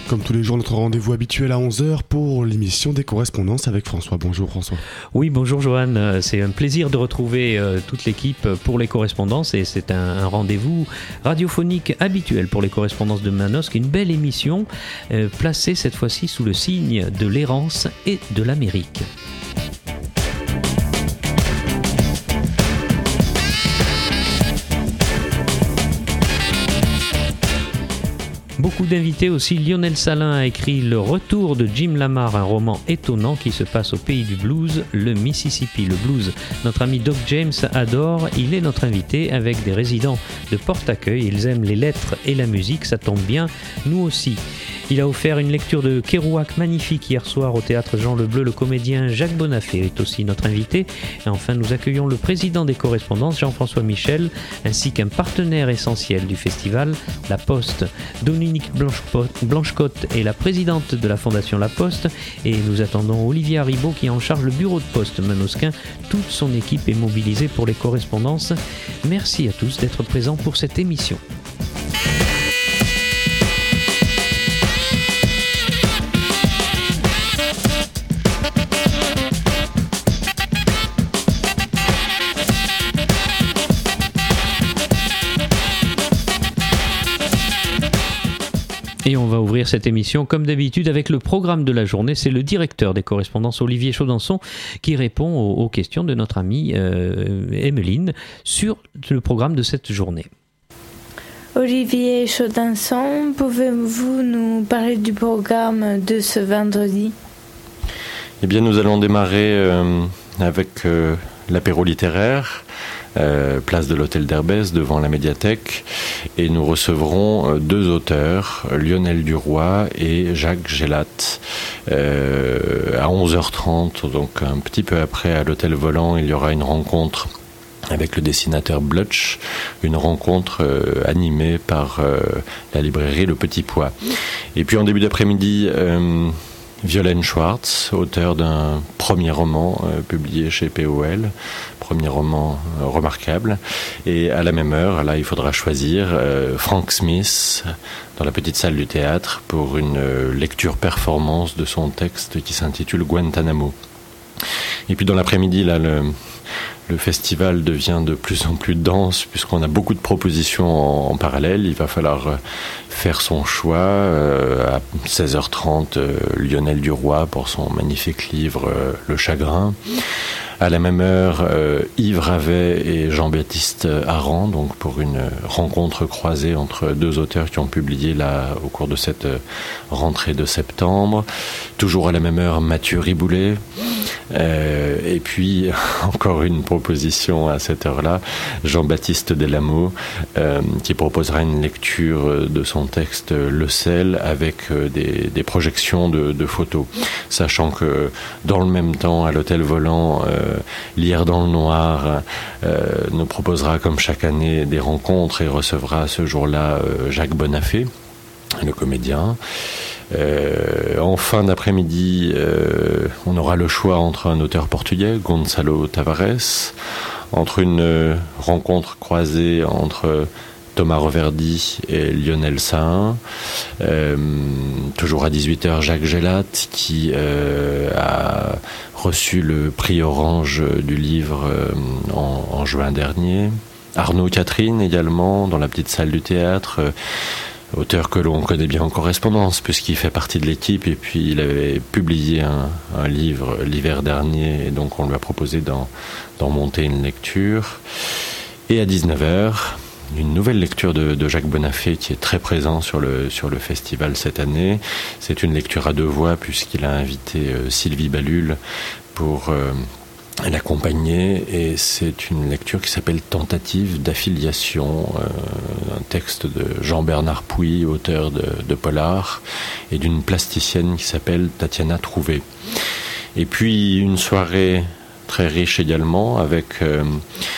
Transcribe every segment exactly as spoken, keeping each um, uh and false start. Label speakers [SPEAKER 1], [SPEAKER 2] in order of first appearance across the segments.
[SPEAKER 1] Comme tous les jours, notre rendez-vous habituel à onze heures pour l'émission des correspondances avec François. Bonjour François.
[SPEAKER 2] Oui, bonjour Johan. C'est un plaisir de retrouver euh, toute l'équipe pour les correspondances et c'est un, un rendez-vous radiophonique habituel pour les correspondances de Manosque. Une belle émission euh, placée cette fois-ci sous le signe de l'errance et de l'Amérique. Beaucoup d'invités aussi. Lionel Salin a écrit Le Retour de Jim Lamar, un roman étonnant qui se passe au pays du blues, le Mississippi. Le blues, notre ami Doc James adore. Il est notre invité avec des résidents de Porte-Accueil. Ils aiment les lettres et la musique, ça tombe bien, nous aussi. Il a offert une lecture de Kerouac magnifique hier soir au théâtre Jean Lebleu. Le comédien Jacques Bonafé est aussi notre invité. Et enfin, nous accueillons le président des correspondances, Jean-François Michel, ainsi qu'un partenaire essentiel du festival, La Poste. Dominique Blanchecotte est la présidente de la Fondation La Poste. Et nous attendons Olivier Haribault qui en charge le bureau de poste manosquin. Toute son équipe est mobilisée pour les correspondances. Merci à tous d'être présents pour cette émission. Et on va ouvrir cette émission comme d'habitude avec le programme de la journée. C'est le directeur des correspondances Olivier Chaudenson qui répond aux, aux questions de notre amie euh, Emmeline sur le programme de cette journée.
[SPEAKER 3] Olivier Chaudenson, pouvez-vous nous parler du programme de ce vendredi ?
[SPEAKER 4] Eh bien, nous allons démarrer euh, avec euh, l'apéro littéraire. Euh, place de l'hôtel d'Herbès devant la médiathèque et nous recevrons euh, deux auteurs, Lionel Duroy et Jacques Gélat euh, à onze heures trente, donc un petit peu après à l'hôtel Volant. Il y aura une rencontre avec le dessinateur Blutch, une rencontre euh, animée par euh, la librairie Le Petit Pois. Et puis en début d'après-midi, euh, Violaine Schwartz, auteur d'un premier roman euh, publié chez P O L, premier roman euh, remarquable. Et à la même heure, là, il faudra choisir euh, Frank Smith dans la petite salle du théâtre pour une euh, lecture-performance de son texte qui s'intitule Guantanamo. Et puis dans l'après-midi, là, le... Le festival devient de plus en plus dense puisqu'on a beaucoup de propositions en, en parallèle. Il va falloir faire son choix. Euh, à seize heures trente, euh, Lionel Duroy pour son magnifique livre euh, Le Chagrin. À la même heure, euh, Yves Ravet et Jean-Baptiste Aran, donc pour une rencontre croisée entre deux auteurs qui ont publié là au cours de cette rentrée de septembre. Toujours à la même heure, Mathieu Riboulet. Euh, et puis, encore une proposition à cette heure-là, Jean-Baptiste Delameau, euh, qui proposera une lecture de son texte Le Sel avec euh, des, des projections de, de photos. Sachant que dans le même temps, à l'hôtel Volant, euh, Lire dans le Noir euh, nous proposera comme chaque année des rencontres et recevra ce jour-là euh, Jacques Bonafé, le comédien. Euh, en fin d'après-midi, euh, on aura le choix entre un auteur portugais, Gonçalo Tavares, entre une euh, rencontre croisée entre Thomas Reverdy et Lionel Sahin. Euh, toujours à dix-huit heures, Jacques Gélat, qui euh, a reçu le prix Orange du livre euh, en, en juin dernier. Arnaud Catherine également, dans la petite salle du théâtre. Euh, auteur que l'on connaît bien en correspondance, puisqu'il fait partie de l'équipe, et puis il avait publié un, un livre l'hiver dernier, et donc on lui a proposé d'en, d'en monter une lecture. Et à dix-neuf heures, une nouvelle lecture de, de Jacques Bonafé qui est très présent sur le, sur le festival cette année. C'est une lecture à deux voix puisqu'il a invité euh, Sylvie Balul pour euh, l'accompagner, et c'est une lecture qui s'appelle Tentative d'affiliation, euh, un texte de Jean-Bernard Pouy, auteur de, de Polar, et d'une plasticienne qui s'appelle Tatiana Trouvé. Et puis une soirée très riche également avec... Euh,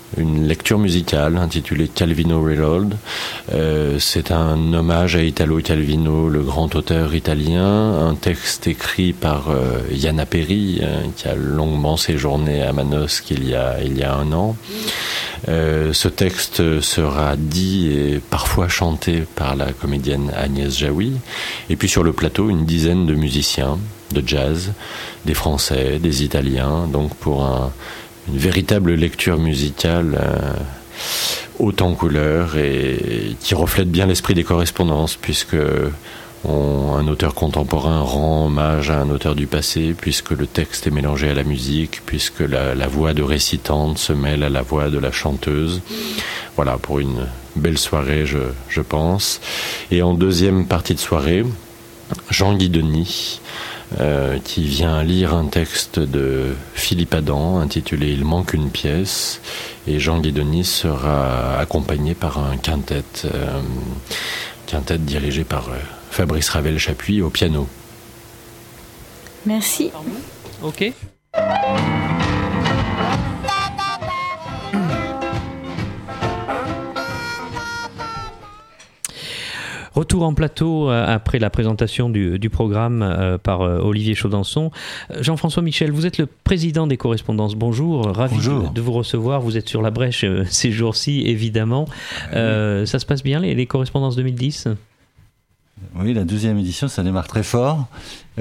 [SPEAKER 4] une lecture musicale intitulée Calvino Reload. Euh, c'est un hommage à Italo Calvino, le grand auteur italien, un texte écrit par euh, Yana Perry, euh, qui a longuement séjourné à Manosque il y a, il y a un an. Euh, ce texte sera dit et parfois chanté par la comédienne Agnès Jaoui. Et puis sur le plateau, une dizaine de musiciens de jazz, des Français, des Italiens, donc pour un une véritable lecture musicale euh, haute en couleurs et qui reflète bien l'esprit des correspondances, puisque on, un auteur contemporain rend hommage à un auteur du passé, puisque le texte est mélangé à la musique, puisque la, la voix de récitante se mêle à la voix de la chanteuse. Voilà, pour une belle soirée, je, je pense. Et en deuxième partie de soirée, Jean-Guy Denis, Euh, qui vient lire un texte de Philippe Adam intitulé « Il manque une pièce » et Jean-Guy Denis sera accompagné par un quintet, euh, quintet dirigé par euh, Fabrice Ravel-Chapuis au piano.
[SPEAKER 3] Merci.
[SPEAKER 2] Ok. Retour en plateau euh, après la présentation du, du programme euh, par euh, Olivier Chaudenson. Jean-François Michel, vous êtes le président des correspondances. Bonjour, ravi
[SPEAKER 5] Bonjour.
[SPEAKER 2] De, de vous recevoir. Vous êtes sur la brèche euh, ces jours-ci, évidemment. Euh, ça se passe bien, les, les correspondances deux mille dix ?
[SPEAKER 5] Oui, la douzième édition, ça démarre très fort.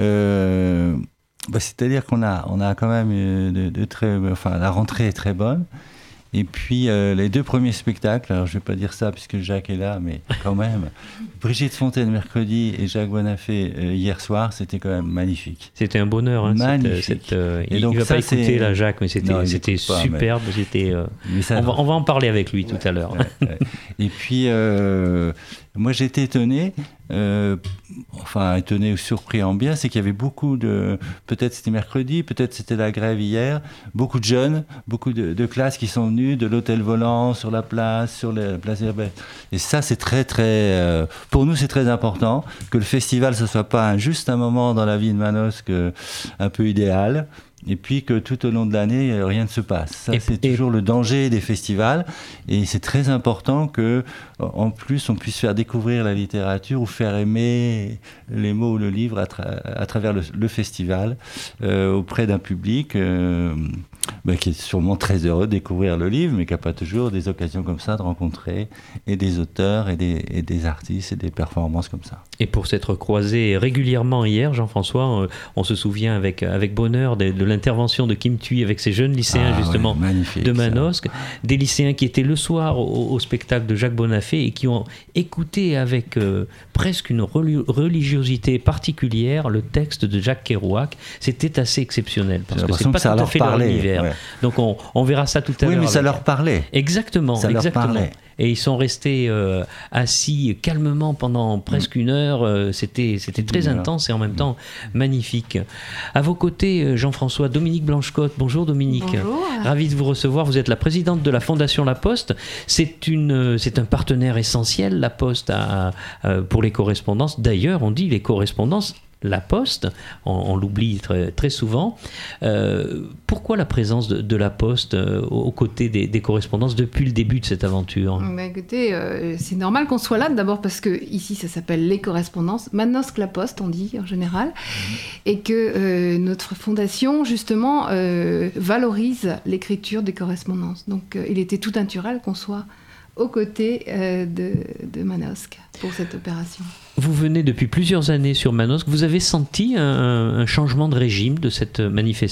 [SPEAKER 5] Euh, bah, c'est-à-dire qu'on a, on a quand même de, de très, enfin, la rentrée est très bonne. Et puis euh, les deux premiers spectacles, alors je ne vais pas dire ça puisque Jacques est là, mais quand même, Brigitte Fontaine mercredi et Jacques Bonafé euh, hier soir, c'était quand même magnifique.
[SPEAKER 2] C'était un bonheur. Hein,
[SPEAKER 5] magnifique.
[SPEAKER 2] Cette, cette, euh,
[SPEAKER 5] et
[SPEAKER 2] il
[SPEAKER 5] donc
[SPEAKER 2] ne va
[SPEAKER 5] ça,
[SPEAKER 2] pas écouter
[SPEAKER 5] c'est...
[SPEAKER 2] là, Jacques, mais c'était,
[SPEAKER 5] non,
[SPEAKER 2] c'était
[SPEAKER 5] pas,
[SPEAKER 2] superbe.
[SPEAKER 5] Mais...
[SPEAKER 2] C'était, euh...
[SPEAKER 5] mais ça...
[SPEAKER 2] on, va, on va en parler avec lui tout
[SPEAKER 5] ouais,
[SPEAKER 2] à l'heure.
[SPEAKER 5] Ouais, ouais. Et puis, euh, moi j'étais étonné, euh, enfin étonné ou surpris en bien, c'est qu'il y avait beaucoup de, peut-être c'était mercredi, peut-être c'était la grève hier, beaucoup de jeunes, beaucoup de, de classes qui sont venues de l'hôtel volant sur la place, sur la place Herbert. Et ça c'est très très, euh, pour nous c'est très important que le festival ce soit pas un, juste un moment dans la vie de Manosque euh, un peu idéal. Et puis que tout au long de l'année, rien ne se passe. Ça, et, c'est et... toujours le danger des festivals. Et c'est très important que, en plus, on puisse faire découvrir la littérature ou faire aimer les mots ou le livre à, tra- à travers le, le festival euh, auprès d'un public euh, bah, qui est sûrement très heureux de découvrir le livre, mais qui n'a pas toujours des occasions comme ça de rencontrer et des auteurs et des, et des artistes et des performances comme ça.
[SPEAKER 2] Et pour s'être croisés régulièrement hier, Jean-François, euh, on se souvient avec, avec bonheur de, de l'intervention de Kim Thuy avec ces jeunes lycéens ah, justement
[SPEAKER 5] ouais,
[SPEAKER 2] de Manosque, ça. Des lycéens qui étaient le soir au, au spectacle de Jacques Bonafé et qui ont écouté avec euh, presque une religiosité particulière le texte de Jacques Kerouac. C'était assez exceptionnel parce que c'est pas
[SPEAKER 5] que
[SPEAKER 2] tout à fait leur univers.
[SPEAKER 5] Ouais.
[SPEAKER 2] Donc on, on verra ça tout à
[SPEAKER 5] oui,
[SPEAKER 2] l'heure.
[SPEAKER 5] Oui, mais ça
[SPEAKER 2] avec...
[SPEAKER 5] leur parlait.
[SPEAKER 2] Exactement,
[SPEAKER 5] ça
[SPEAKER 2] exactement.
[SPEAKER 5] Leur parlait.
[SPEAKER 2] Et ils sont restés euh, assis calmement pendant presque une heure. Euh, c'était, c'était très voilà. intense et en même temps magnifique. À vos côtés, Jean-François, Dominique Blanchecotte. Bonjour Dominique.
[SPEAKER 3] Bonjour.
[SPEAKER 2] Ravi de vous recevoir. Vous êtes la présidente de la Fondation La Poste. C'est, une, c'est un partenaire essentiel, La Poste, à, à, pour les correspondances. D'ailleurs, on dit les correspondances La Poste, on, on l'oublie très, très souvent. Euh, pourquoi la présence de, de La Poste euh, aux côtés des, des correspondances depuis le début de cette aventure ?
[SPEAKER 6] Bah écoutez, euh, c'est normal qu'on soit là, d'abord parce que ici ça s'appelle les correspondances, Manosque La Poste on dit en général, mmh. et que euh, notre fondation justement euh, valorise l'écriture des correspondances. Donc euh, il était tout naturel qu'on soit aux côtés euh, de, de Manosque pour cette opération.
[SPEAKER 2] Vous venez depuis plusieurs années sur Manosque. Vous avez senti un, un changement de régime de cette manifestation ?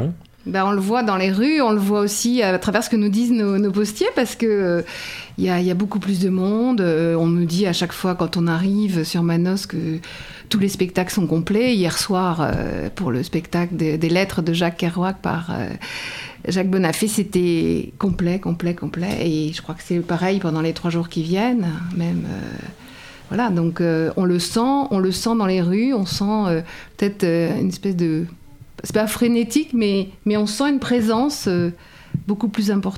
[SPEAKER 6] Ben, on le voit dans les rues, on le voit aussi à travers ce que nous disent nos, nos postiers, parce qu'il euh, y, a, y a beaucoup plus de monde. Euh, on nous dit à chaque fois quand on arrive sur Manosque que tous les spectacles sont complets. Hier soir, euh, pour le spectacle des, des lettres de Jacques Kerouac par euh, Jacques Bonafé, c'était complet, complet, complet. Et je crois que c'est pareil pendant les trois jours qui viennent, même... Euh, Voilà, donc euh, on le sent, on le sent dans les rues, on sent euh, peut-être euh, une espèce de... C'est pas frénétique, mais, mais on sent une présence euh, beaucoup plus importante.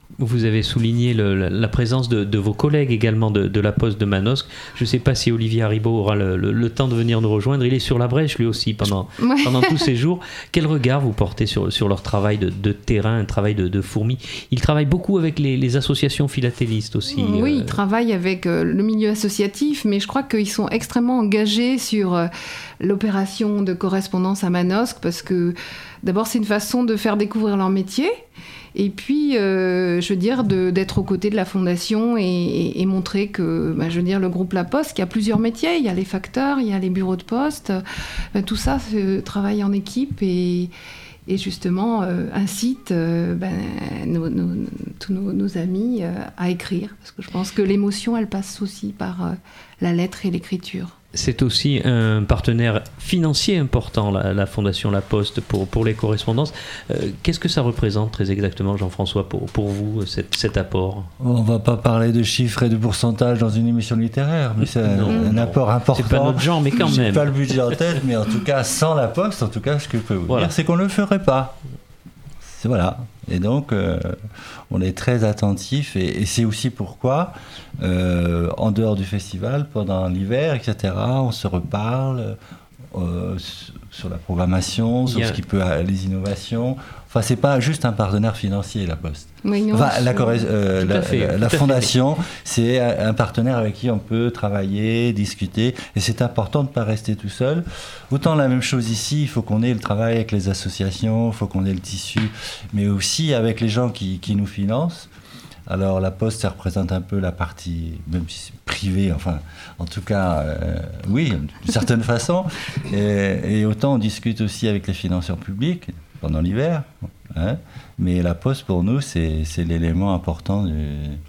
[SPEAKER 2] Vous avez souligné le, la, la présence de, de vos collègues également de, de la Poste de Manosque. Je ne sais pas si Olivier Haribo aura le, le, le temps de venir nous rejoindre. Il est sur la brèche lui aussi pendant,
[SPEAKER 6] ouais.
[SPEAKER 2] pendant tous ces jours. Quel regard vous portez sur, sur leur travail de, de terrain, un travail de, de fourmi? Ils travaillent beaucoup avec les, les associations philatélistes aussi.
[SPEAKER 6] Oui,
[SPEAKER 2] euh...
[SPEAKER 6] ils travaillent avec euh, le milieu associatif, mais je crois qu'ils sont extrêmement engagés sur euh, l'opération de correspondance à Manosque, parce que d'abord c'est une façon de faire découvrir leur métier. Et puis, euh, je veux dire, de, d'être aux côtés de la fondation et, et, et montrer que, bah, je veux dire, le groupe La Poste, qu'il y a plusieurs métiers, il y a les facteurs, il y a les bureaux de poste, bah, tout ça se travaille en équipe et, et justement euh, incite euh, bah, nos, nos, tous nos, nos amis euh, à écrire. Parce que je pense que l'émotion, elle passe aussi par euh, la lettre et l'écriture.
[SPEAKER 2] C'est aussi un partenaire financier important, la, la Fondation La Poste, pour, pour les correspondances. Euh, qu'est-ce que ça représente très exactement, Jean-François, pour, pour vous, cet, cet apport?
[SPEAKER 5] On ne va pas parler de chiffres et de pourcentages dans une émission littéraire, mais c'est
[SPEAKER 2] non,
[SPEAKER 5] un, un
[SPEAKER 2] non.
[SPEAKER 5] apport important.
[SPEAKER 2] C'est pas notre genre, mais quand
[SPEAKER 5] J'ai
[SPEAKER 2] même.
[SPEAKER 5] pas le budget en tête, mais en tout cas, sans La Poste, en tout cas, ce que je peux vous
[SPEAKER 2] voilà.
[SPEAKER 5] dire, c'est qu'on ne le ferait pas. C'est, voilà. Et donc, euh, on est très attentif, et, et c'est aussi pourquoi, euh, en dehors du festival, pendant l'hiver, et cetera, on se reparle euh, sur la programmation, sur
[SPEAKER 2] yeah.
[SPEAKER 5] ce qui peut, les innovations. Enfin, c'est pas juste un partenaire financier, La Poste.
[SPEAKER 6] Oui, non,
[SPEAKER 5] enfin, la, euh, la,
[SPEAKER 2] fait,
[SPEAKER 5] la, la fondation, c'est un partenaire avec qui on peut travailler, discuter, et c'est important de ne pas rester tout seul. Autant la même chose ici, il faut qu'on ait le travail avec les associations, il faut qu'on ait le tissu, mais aussi avec les gens qui, qui nous financent. Alors La Poste, ça représente un peu la partie, même si c'est privé, enfin, en tout cas, euh, oui, d'une certaine façon. Et, et autant on discute aussi avec les financeurs publics pendant l'hiver, hein, mais La Poste, pour nous, c'est, c'est l'élément important du,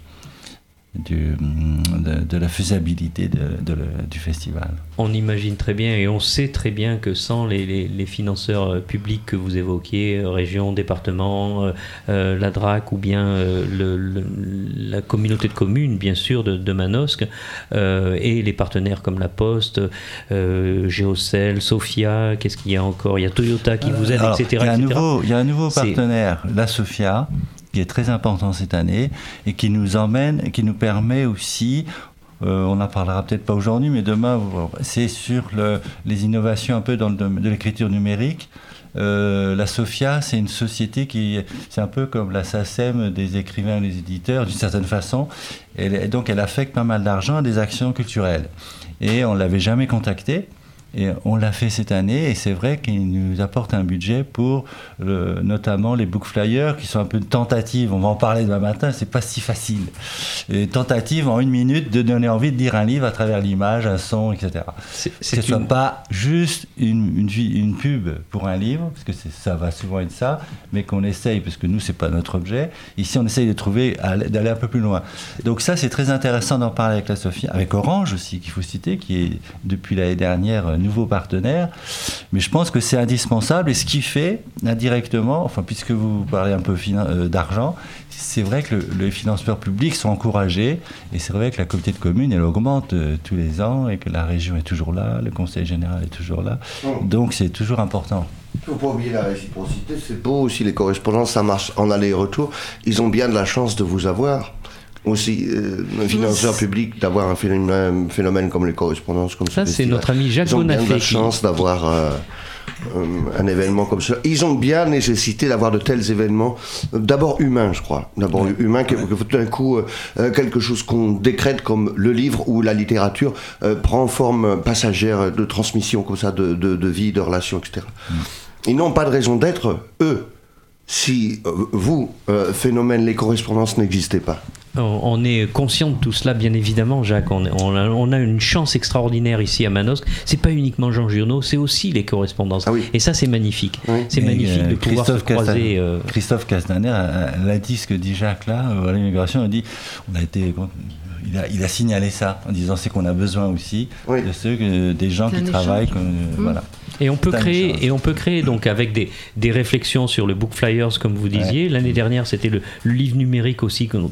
[SPEAKER 5] du, de, de la faisabilité de, de le, du festival.
[SPEAKER 2] On imagine très bien et on sait très bien que sans les, les, les financeurs publics que vous évoquiez, région, département, euh, euh, la D R A C ou bien euh, le, le, la communauté de communes, bien sûr, de, de Manosque, euh, et les partenaires comme La Poste, euh, Géocel, Sofia, qu'est-ce qu'il y a encore? Il y a Toyota qui vous aide,
[SPEAKER 5] Alors,
[SPEAKER 2] et cetera.
[SPEAKER 5] Il y a un
[SPEAKER 2] et cetera.
[SPEAKER 5] nouveau, il y a un nouveau
[SPEAKER 2] C'est...
[SPEAKER 5] partenaire, la Sofia, qui est très important cette année et qui nous emmène, qui nous permet aussi, euh, on n'en parlera peut-être pas aujourd'hui, mais demain, c'est sur le, les innovations un peu dans le domaine de l'écriture numérique. Euh, la Sofia, c'est une société qui, c'est un peu comme la SACEM des écrivains et des éditeurs, d'une certaine façon. Et donc, elle affecte pas mal d'argent à des actions culturelles. Et on ne l'avait jamais contactée. Et on l'a fait cette année, et c'est vrai qu'il nous apporte un budget pour le, notamment les book flyers, qui sont un peu une tentative. On va en parler demain matin, c'est pas si facile. Une tentative en une minute de donner envie de lire un livre à travers l'image, un son, et cetera. C'est, c'est que ce ne une... soit pas juste une, une, une pub pour un livre, parce que c'est, ça va souvent être ça, mais qu'on essaye, parce que nous, c'est pas notre objet. Ici, on essaye de trouver, d'aller un peu plus loin. Donc ça, c'est très intéressant d'en parler avec la Sofia, avec Orange aussi, qu'il faut citer, qui est depuis l'année dernière nouveau partenaire, mais je pense que c'est indispensable, et ce qui fait indirectement, enfin puisque vous parlez un peu finan- euh, d'argent, c'est vrai que le, les financeurs publics sont encouragés, et c'est vrai que la communauté de communes, elle augmente euh, tous les ans, et que la région est toujours là, le conseil général est toujours là, mmh. donc c'est toujours important.
[SPEAKER 7] Il ne faut pas oublier la réciprocité, c'est beau aussi, les correspondances, ça marche en aller-retour, ils ont bien de la chance de vous avoir. Aussi, euh, un financeur public, d'avoir un phénomène, un phénomène comme les correspondances, comme
[SPEAKER 2] ça,
[SPEAKER 7] ce
[SPEAKER 2] c'est notre ami Jacques Bonafé.
[SPEAKER 7] Ils ont bien de la chance qui... d'avoir euh, euh, un événement comme ça. Ils ont bien nécessité d'avoir de tels événements, euh, d'abord humains, je crois. D'abord ouais. humains, que, que tout d'un coup, euh, quelque chose qu'on décrète comme le livre ou la littérature euh, prend forme passagère de transmission, comme ça, de, de, de vie, de relations, et cetera. Mm. Ils n'ont pas de raison d'être, eux, si euh, vous, euh, phénomène, les correspondances n'existaient pas.
[SPEAKER 2] On est conscient de tout cela, bien évidemment, Jacques. On, on, a, on a une chance extraordinaire ici à Manosque. C'est pas uniquement Jean Giono, c'est aussi les correspondances. Ah oui. Et ça, c'est magnifique. Oui. C'est et magnifique euh, de pouvoir Christophe se croiser.
[SPEAKER 5] Castan-
[SPEAKER 2] euh...
[SPEAKER 5] Christophe Castaner l'a dit, ce que dit Jacques là, à l'immigration, il a dit, on a été... Il a, il a signalé ça en disant c'est qu'on a besoin aussi oui. de ceux que, des gens qui travaillent comme, mmh. voilà.
[SPEAKER 2] Et on peut créer et on peut créer donc avec des, des réflexions sur le book flyers comme vous disiez. Ouais. L'année dernière c'était le, le livre numérique aussi qu'on, qu'on avait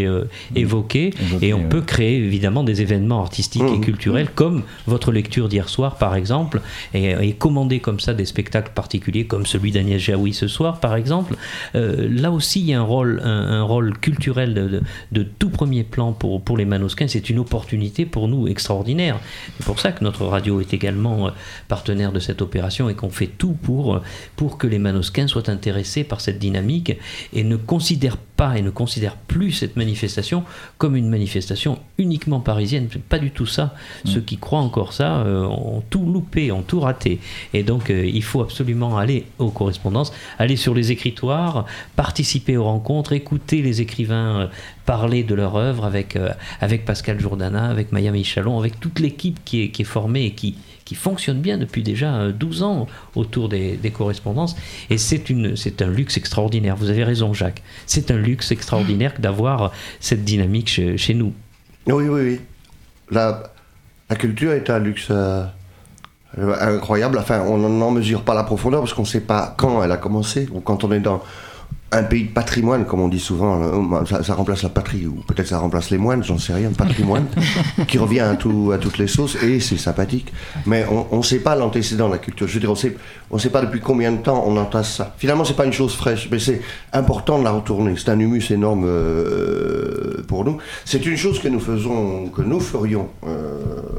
[SPEAKER 2] avez euh, évoquées,
[SPEAKER 5] Évoqué,
[SPEAKER 2] et on
[SPEAKER 5] ouais.
[SPEAKER 2] peut créer évidemment des événements artistiques
[SPEAKER 7] Mmh.
[SPEAKER 2] et culturels, comme votre lecture d'hier soir par exemple, et, et commander comme ça des spectacles particuliers comme celui d'Agnès Jaoui ce soir par exemple. Euh, là aussi il y a un rôle, un, un rôle culturel de, de, de tout premier plan pour, pour les Manosquins. C'est une opportunité pour nous extraordinaire. C'est pour ça que notre radio est également euh, partenaire de cette opération et qu'on fait tout pour, pour que les Manosquins soient intéressés par cette dynamique et ne considèrent pas et ne considèrent plus cette manifestation comme une manifestation uniquement parisienne. C'est pas du tout ça. Mmh. Ceux qui croient encore ça euh, ont tout loupé, ont tout raté. Et donc euh, il faut absolument aller aux correspondances, aller sur les écritoires, participer aux rencontres, écouter les écrivains euh, parler de leur œuvre avec, euh, avec Pascal Jourdana, avec Maya Michalon, avec toute l'équipe qui est, qui est formée et qui, qui fonctionne bien depuis déjà douze ans autour des, des correspondances. Et c'est, une, c'est un luxe extraordinaire. Vous avez raison, Jacques. C'est un luxe extraordinaire d'avoir cette dynamique chez, chez nous.
[SPEAKER 7] Oui, oui, oui. La, la culture est un luxe euh, incroyable. Enfin, on n'en mesure pas la profondeur parce qu'on ne sait pas quand elle a commencé ou quand on est dans un pays de patrimoine, comme on dit souvent, ça, ça remplace la patrie, ou peut-être ça remplace les moines, j'en sais rien, le patrimoine, qui revient à, tout, à toutes les sauces, et c'est sympathique. Mais on ne sait pas l'antécédent de la culture. Je veux dire, on sait, on sait pas depuis combien de temps on entasse ça. Finalement, c'est pas une chose fraîche, mais c'est important de la retourner. C'est un humus énorme euh, pour nous. C'est une chose que nous faisons, que nous ferions euh,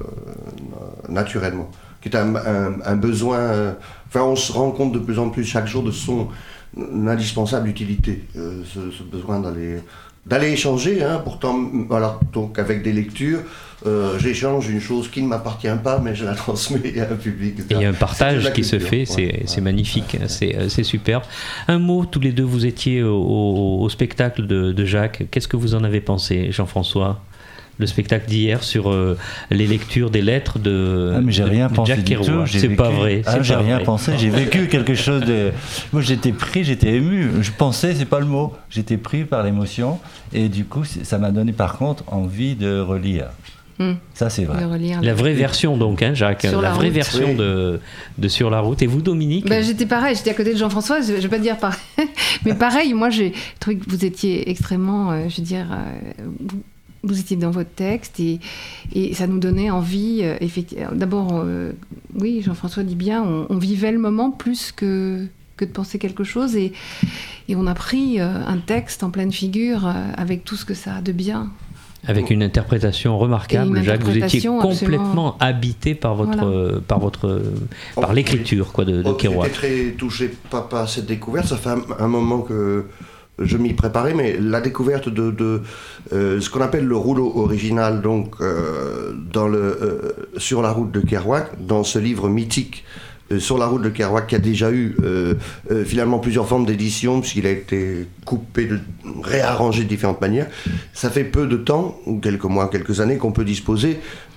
[SPEAKER 7] naturellement, qui est un, un, un besoin. Euh, enfin, on se rend compte de plus en plus chaque jour de son une indispensable utilité, euh, ce, ce besoin d'aller, d'aller échanger, hein, pourtant, voilà, donc avec des lectures, euh, j'échange une chose qui ne m'appartient pas, mais je la transmets à un public.
[SPEAKER 2] Et il y a un partage qui
[SPEAKER 7] culture.
[SPEAKER 2] se fait, c'est,
[SPEAKER 7] ouais,
[SPEAKER 2] c'est
[SPEAKER 7] ouais.
[SPEAKER 2] magnifique, c'est, c'est superbe. Un mot, tous les deux, vous étiez au, au, au spectacle de, de Jacques, qu'est-ce que vous en avez pensé, Jean-François ? Le spectacle d'hier sur euh, les lectures des lettres de,
[SPEAKER 5] ah, mais j'ai
[SPEAKER 2] de,
[SPEAKER 5] rien
[SPEAKER 2] de
[SPEAKER 5] pensé
[SPEAKER 2] Jack
[SPEAKER 5] du
[SPEAKER 2] Kerouac.
[SPEAKER 5] tout. J'ai
[SPEAKER 2] c'est
[SPEAKER 5] vécu...
[SPEAKER 2] pas vrai.
[SPEAKER 5] Ah,
[SPEAKER 2] c'est
[SPEAKER 5] j'ai
[SPEAKER 2] pas
[SPEAKER 5] rien
[SPEAKER 2] vrai.
[SPEAKER 5] pensé. J'ai vécu quelque chose de. Moi, j'étais pris, j'étais ému. Je pensais, c'est pas le mot. J'étais pris par l'émotion et du coup, ça m'a donné par contre envie de relire.
[SPEAKER 6] Mmh.
[SPEAKER 5] Ça, c'est vrai.
[SPEAKER 6] De relire.
[SPEAKER 2] La vraie version, donc, hein, Jacques.
[SPEAKER 6] Sur
[SPEAKER 2] la,
[SPEAKER 6] la
[SPEAKER 2] vraie
[SPEAKER 6] route.
[SPEAKER 2] version
[SPEAKER 7] Oui.
[SPEAKER 2] de, de Sur la route. Et vous, Dominique ?
[SPEAKER 6] Ben, j'étais pareil, j'étais à côté de Jean-François, je ne vais pas dire pareil. Mais pareil, moi, j'ai trouvé que vous étiez extrêmement, euh, je veux dire. Euh, vous, Vous étiez dans votre texte et, et ça nous donnait envie. Euh, effectivement, d'abord, euh, oui, Jean-François dit bien, on, on vivait le moment plus que, que de penser quelque chose et, et on a pris euh, un texte en pleine figure euh, avec tout ce que ça a de bien.
[SPEAKER 2] Avec une interprétation remarquable,
[SPEAKER 6] une
[SPEAKER 2] Jacques, vous étiez
[SPEAKER 6] interprétation
[SPEAKER 2] complètement habité par votre,
[SPEAKER 6] Voilà.
[SPEAKER 2] euh, par votre, euh, par
[SPEAKER 7] Oh,
[SPEAKER 2] l'écriture, quoi, de, de
[SPEAKER 7] Oh,
[SPEAKER 2] Kerouac.
[SPEAKER 7] J'étais très touché par, par cette découverte. Ça fait un, un moment que je m'y préparais, mais la découverte de, de euh, ce qu'on appelle le rouleau original, donc euh, dans le, euh, sur la route de Kerouac, dans ce livre mythique euh, sur la route de Kerouac, qui a déjà eu euh, euh, finalement plusieurs formes d'édition, puisqu'il a été coupé, de, réarrangé de différentes manières. Ça fait peu de temps, ou quelques mois, quelques années, qu'on peut disposer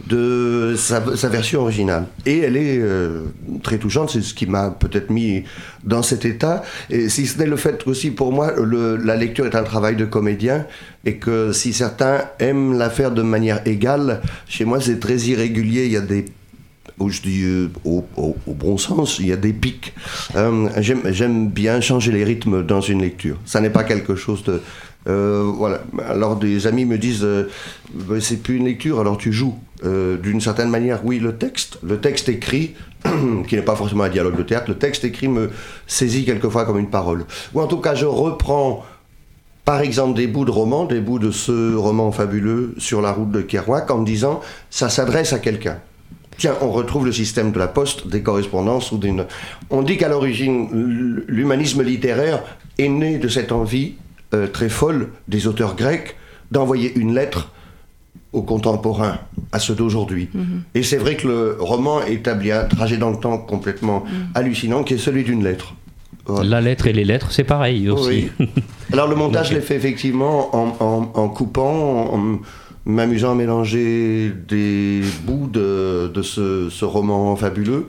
[SPEAKER 7] de sa, sa version originale. Et elle est euh, très touchante, c'est ce qui m'a peut-être mis dans cet état. Et si ce n'est le fait aussi, pour moi, le, la lecture est un travail de comédien, et que si certains aiment la faire de manière égale, chez moi c'est très irrégulier, il y a des où je dis euh, au, au, au bon sens, il y a des pics. Euh, j'aime, j'aime bien changer les rythmes dans une lecture. Ça n'est pas quelque chose de... Euh, voilà. Alors des amis me disent euh, bah, c'est plus une lecture, alors tu joues. Euh, d'une certaine manière, oui, le texte, le texte écrit, qui n'est pas forcément un dialogue de théâtre, le texte écrit me saisit quelquefois comme une parole. Ou en tout cas, je reprends par exemple des bouts de romans, des bouts de ce roman fabuleux sur la route de Kerouac, en me disant ça s'adresse à quelqu'un. Tiens, on retrouve le système de la poste, des correspondances ou d'une... On dit qu'à l'origine, l'humanisme littéraire est né de cette envie euh, très folle des auteurs grecs d'envoyer une lettre aux contemporains, à ceux d'aujourd'hui. Mm-hmm. Et c'est vrai que le roman établit un trajet dans le temps complètement mm. hallucinant, qui est celui d'une lettre.
[SPEAKER 2] Voilà. La lettre et les lettres, c'est pareil aussi.
[SPEAKER 7] Oui. Alors le montage, je l'ai fait effectivement en, en, en coupant... En, m'amusant à mélanger des bouts de, de ce, ce roman fabuleux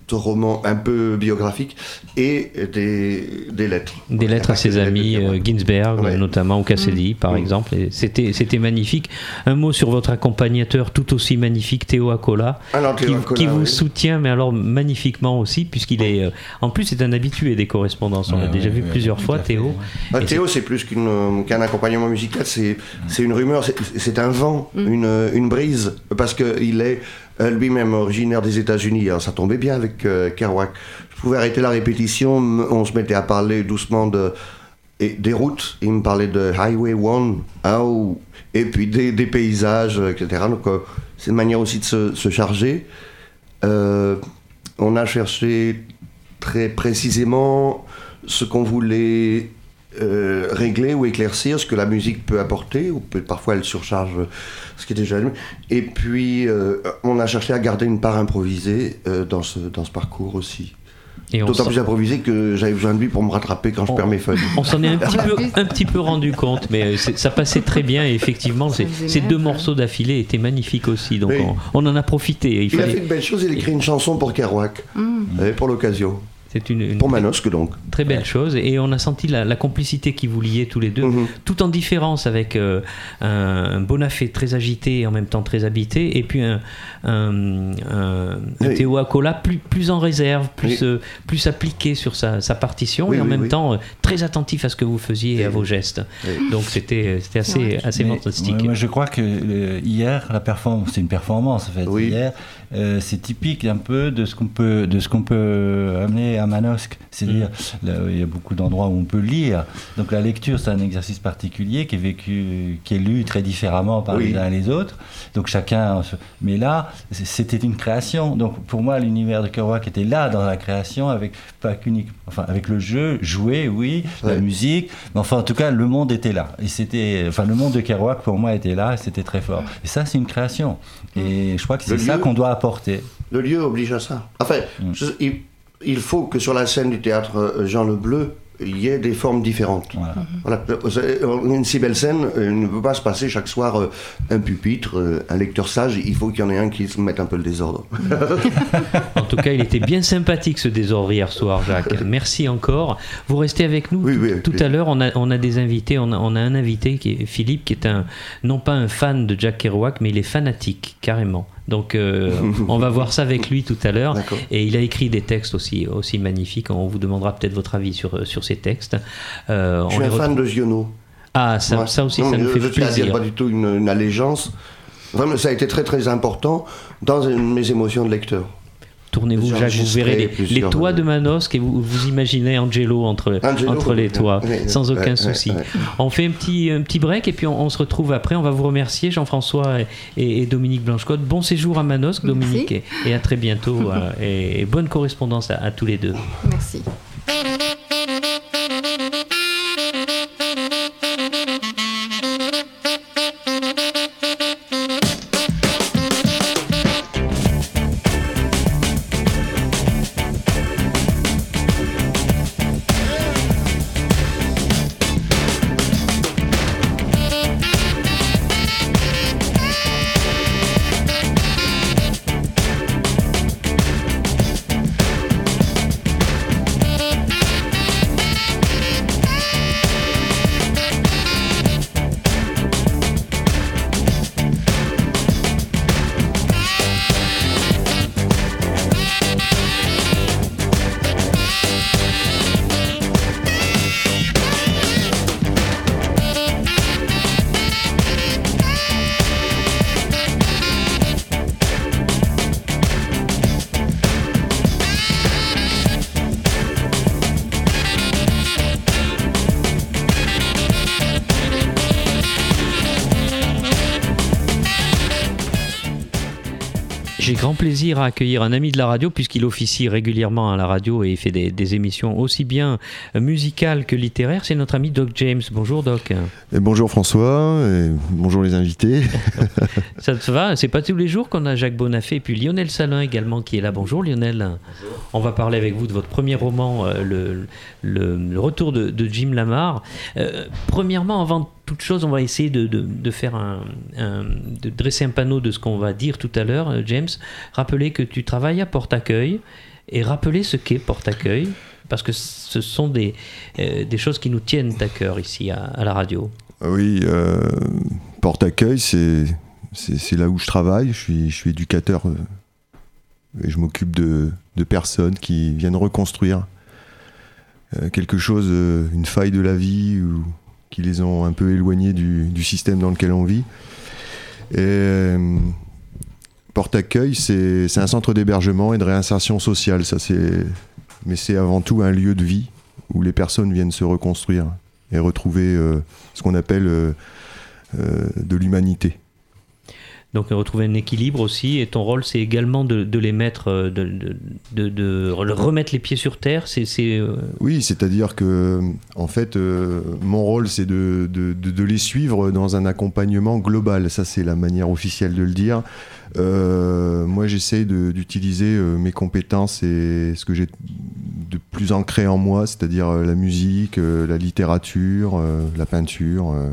[SPEAKER 7] roman un peu biographique et des, des lettres.
[SPEAKER 2] Des lettres à ses amis, euh, Ginsberg
[SPEAKER 7] ouais.
[SPEAKER 2] notamment, ou Cassidy mmh. par mmh. exemple. Et c'était, c'était magnifique. Un mot sur votre accompagnateur tout aussi magnifique, Théo Acola, alors, Théo qui, Acola, qui vous oui. soutient, mais alors magnifiquement aussi, puisqu'il est, euh, en plus, c'est un habitué des correspondances. On ouais, l'a déjà ouais, vu ouais, plusieurs ouais, fois, Théo.
[SPEAKER 7] Ah, Théo, c'est... c'est plus qu'une, qu'un accompagnement musical, c'est, c'est une rumeur, c'est, c'est un vent, mmh. une, une brise, parce qu'il est lui-même originaire des États-Unis. Alors ça tombait bien avec euh, Kerouac. Je pouvais arrêter la répétition, on se mettait à parler doucement de, et, des routes. Il me parlait de Highway one, oh, et puis des, des paysages, et cetera. Donc euh, c'est une manière aussi de se, se charger. Euh, on a cherché très précisément ce qu'on voulait Euh, régler ou éclaircir, ce que la musique peut apporter, ou peut, parfois elle surcharge ce qui est déjà allumé. Et puis euh, on a cherché à garder une part improvisée euh, dans, ce, dans ce parcours aussi. Et D'autant plus improvisé que j'avais besoin de lui pour me rattraper quand on, je perds mes feuilles.
[SPEAKER 2] On s'en est un petit peu, un petit peu rendu compte, mais ça passait très bien et effectivement ces, ces deux morceaux d'affilée étaient magnifiques aussi, donc oui. on, on en a profité. Il,
[SPEAKER 7] il fallait... a fait une belle chose, il a écrit une chanson pour Kerouac, mmh. pour l'occasion.
[SPEAKER 2] C'est une, une
[SPEAKER 7] pour Manosque donc.
[SPEAKER 2] Très belle chose et on a senti la, la complicité qui vous liait tous les deux, mmh. tout en différence avec euh, un, un Bonafé très agité et en même temps très habité et puis un, un, un, oui. un Théo Acola plus, plus en réserve, plus, oui. euh, plus appliqué sur sa, sa partition oui, et en oui, même oui. temps euh, très attentif à ce que vous faisiez oui. et à vos gestes. Oui. Donc c'était, c'était assez, ouais. assez Mais, fantastique.
[SPEAKER 5] Ouais, moi je crois que euh, hier, la performance, c'est une performance en fait. Oui. Hier, euh, c'est typique un peu de ce qu'on peut, de ce qu'on peut amener à Manosque, c'est-à-dire mmh. là, il y a beaucoup d'endroits où on peut lire, donc la lecture c'est un exercice particulier qui est vécu, qui est lu très différemment par oui. les uns et les autres, donc chacun, mais là c'était une création, donc pour moi l'univers de Kerouac était là dans la création, avec pas qu'unique, enfin avec le jeu, jouer, oui, ouais. la musique, mais enfin en tout cas le monde était là, et c'était, enfin le monde de Kerouac pour moi était là, et c'était très fort, et ça c'est une création, et je crois que c'est le ça lieu, qu'on doit apporter.
[SPEAKER 7] Le lieu oblige à ça, enfin, mmh. je, il, il faut que sur la scène du théâtre Jean Le Bleu, il y ait des formes différentes. Voilà. Voilà. Une si belle scène, il ne peut pas se passer chaque soir un pupitre, un lecteur sage, il faut qu'il y en ait un qui se mette un peu le désordre.
[SPEAKER 2] En tout cas, il était bien sympathique ce désordre hier soir, Jacques. Merci encore. Vous restez avec nous.
[SPEAKER 7] Oui, oui,
[SPEAKER 2] tout, tout à l'heure, on a, on a des invités, on a, on a un invité qui est Philippe, qui est un, non pas un fan de Jack Kerouac, mais il est fanatique, carrément. Donc euh, on va voir ça avec lui tout à l'heure. D'accord. Et il a écrit des textes aussi, aussi magnifiques. On vous demandera peut-être votre avis sur, sur ces textes.
[SPEAKER 7] Euh, je suis un fan de Giono.
[SPEAKER 2] Ah, ça, ouais. ça aussi, non, ça nous fait je plaisir.
[SPEAKER 7] Je pas du tout une, une allégeance. Vraiment, ça a été très très important dans une, mes émotions de lecteur.
[SPEAKER 2] Tournez-vous, Jacques, vous verrez les, les toits de Manosque et vous, vous imaginez Angelo entre, Angelo, entre les toits, oui, oui, sans aucun oui, souci. Oui, oui. On fait un petit, un petit break et puis on, on se retrouve après. On va vous remercier, Jean-François et, et, et Dominique Blanchecotte. Bon séjour à Manosque, Dominique, et, et à très bientôt. et, et bonne correspondance à, à tous les deux.
[SPEAKER 6] Merci.
[SPEAKER 2] J'ai grand plaisir à accueillir un ami de la radio puisqu'il officie régulièrement à la radio et il fait des, des émissions aussi bien musicales que littéraires. C'est notre ami Doc James. Bonjour Doc.
[SPEAKER 8] Et bonjour François, et bonjour les invités.
[SPEAKER 2] Ça te va? C'est pas tous les jours qu'on a Jacques Bonafé et puis Lionel Salin également qui est là. Bonjour Lionel. Bonjour. On va parler avec vous de votre premier roman, euh, le, le, le retour de, de Jim Lamar. Euh, premièrement, avant toute chose, on va essayer de, de, de faire un, un, de dresser un panneau de ce qu'on va dire tout à l'heure, James. Rappelez que tu travailles à Porte-Accueil et rappeler ce qu'est Porte-Accueil, parce que ce sont des, euh, des choses qui nous tiennent à cœur ici à, à la radio.
[SPEAKER 8] Oui, euh, Porte-Accueil, c'est, c'est, c'est là où je travaille. Je suis, je suis éducateur euh, et je m'occupe de, de personnes qui viennent reconstruire euh, quelque chose, euh, une faille de la vie ou qui les ont un peu éloignés du, du système dans lequel on vit. Et euh, Porte-Accueil, c'est, c'est un centre d'hébergement et de réinsertion sociale. Ça, c'est, mais c'est avant tout un lieu de vie où les personnes viennent se reconstruire et retrouver euh, ce qu'on appelle euh, euh, de l'humanité.
[SPEAKER 2] Donc retrouver un équilibre aussi, et ton rôle c'est également de, de les mettre, de, de, de, de remettre les pieds sur terre. C'est, c'est, euh...
[SPEAKER 8] Oui, c'est-à-dire que en fait, euh, mon rôle c'est de, de, de, de les suivre dans un accompagnement global. Ça c'est la manière officielle de le dire. Euh, moi j'essaie de, d'utiliser euh, mes compétences et ce que j'ai de plus ancré en moi, c'est-à-dire euh, la musique, euh, la littérature, euh, la peinture, euh,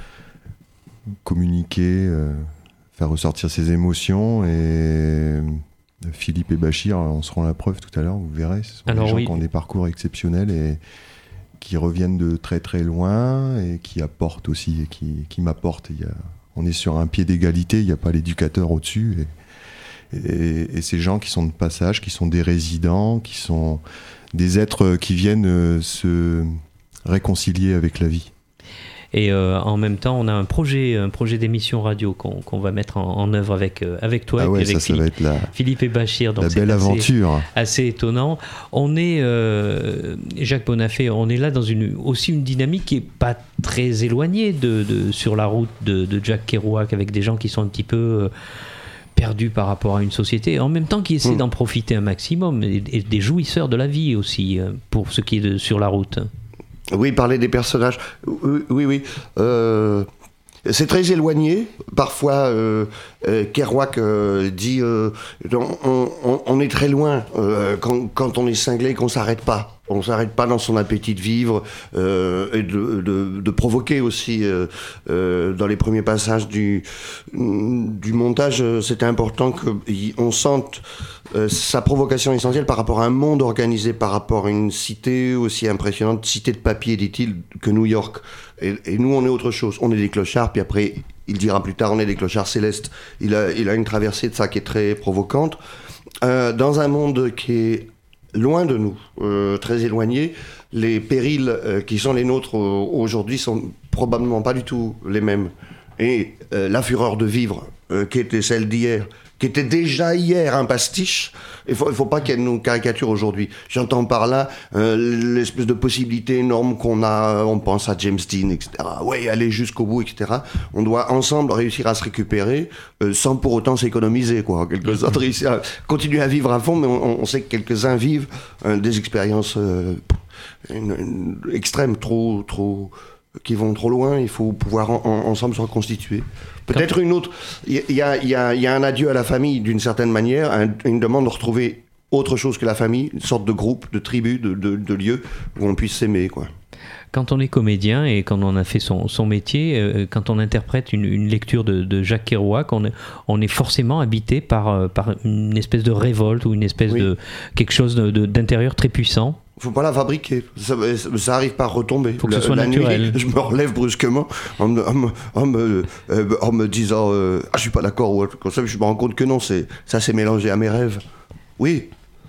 [SPEAKER 8] communiquer, euh, faire ressortir ses émotions. Et Philippe et Bachir en seront la preuve tout à l'heure, vous verrez. Ce sont
[SPEAKER 2] Alors,
[SPEAKER 8] des gens
[SPEAKER 2] oui.
[SPEAKER 8] qui ont des parcours exceptionnels et qui reviennent de très très loin et qui apportent aussi, et qui, qui m'apportent. Il y a, on est sur un pied d'égalité, il n'y a pas l'éducateur au-dessus. Et, et, et ces gens qui sont de passage, qui sont des résidents, qui sont des êtres qui viennent se réconcilier avec la vie.
[SPEAKER 2] Et euh, en même temps, on a un projet, un projet d'émission radio qu'on, qu'on va mettre en, en œuvre avec, euh, avec toi
[SPEAKER 8] ah
[SPEAKER 2] et
[SPEAKER 8] ouais,
[SPEAKER 2] puis avec
[SPEAKER 8] ça,
[SPEAKER 2] Philippe,
[SPEAKER 8] ça va être la,
[SPEAKER 2] Philippe et Bachir. Donc
[SPEAKER 8] la
[SPEAKER 2] c'est
[SPEAKER 8] belle
[SPEAKER 2] assez,
[SPEAKER 8] aventure.
[SPEAKER 2] Assez étonnant. On est, euh, Jacques Bonafé, on est là dans une, aussi une dynamique qui n'est pas très éloignée de, de, sur la route de, de Jack Kerouac, avec des gens qui sont un petit peu euh, perdus par rapport à une société, en même temps qui essaient mmh. d'en profiter un maximum, et, et des jouisseurs de la vie aussi, euh, pour ce qui est de, sur la route.
[SPEAKER 7] Oui, parler des personnages. Oui, oui. oui. Euh, c'est très éloigné. Parfois, euh, euh, Kerouac euh, dit euh, on, on, on est très loin euh, quand, quand on est cinglé, qu'on s'arrête pas. On s'arrête pas dans son appétit de vivre euh, et de, de, de provoquer aussi. Euh, euh, dans les premiers passages du, du montage, c'était important qu'on sente euh, sa provocation essentielle par rapport à un monde organisé, par rapport à une cité aussi impressionnante, cité de papier, dit-il, que New York. Et, et nous, on est autre chose. On est des clochards, puis après, il dira plus tard, on est des clochards célestes. Il a, il a une traversée de ça qui est très provocante. Euh, dans un monde qui est loin de nous, euh, très éloigné, les périls euh, qui sont les nôtres euh, aujourd'hui sont probablement pas du tout les mêmes. Et euh, la fureur de vivre, euh, qui était celle d'hier, qui était déjà hier un pastiche, il faut, il faut pas qu'elle nous caricature aujourd'hui. J'entends par là euh, l'espèce de possibilité énorme qu'on a, on pense à James Dean, et cetera. Ouais, aller jusqu'au bout, et cetera. On doit ensemble réussir à se récupérer euh, sans pour autant s'économiser, quoi. En quelque sorte, réussir à continuer à vivre à fond, mais on, on sait que quelques-uns vivent euh, des expériences euh, une, une, extrêmes, trop, trop, qui vont trop loin. Il faut pouvoir en, en, ensemble se reconstituer. Peut-être une autre. Il y a, y, a, y a un adieu à la famille d'une certaine manière, un, une demande de retrouver autre chose que la famille, une sorte de groupe, de tribu, de, de, de lieu où on puisse s'aimer, quoi.
[SPEAKER 2] Quand on est comédien et quand on a fait son, son métier, euh, quand on interprète une, une lecture de, de Jacques Kerouac, on est, on est forcément habité par, par une espèce de révolte ou une espèce oui. de quelque chose de, de, d'intérieur très puissant.
[SPEAKER 7] Faut pas la fabriquer, ça, ça arrive pas à retomber.
[SPEAKER 2] Faut que
[SPEAKER 7] la,
[SPEAKER 2] ce soit
[SPEAKER 7] la
[SPEAKER 2] naturel.
[SPEAKER 7] Nuit, je me relève brusquement en me, en me, en me, euh, en me disant euh, ah, je suis pas d'accord, ou comme ça je me rends compte que non, c'est, ça s'est mélangé à mes rêves. Oui.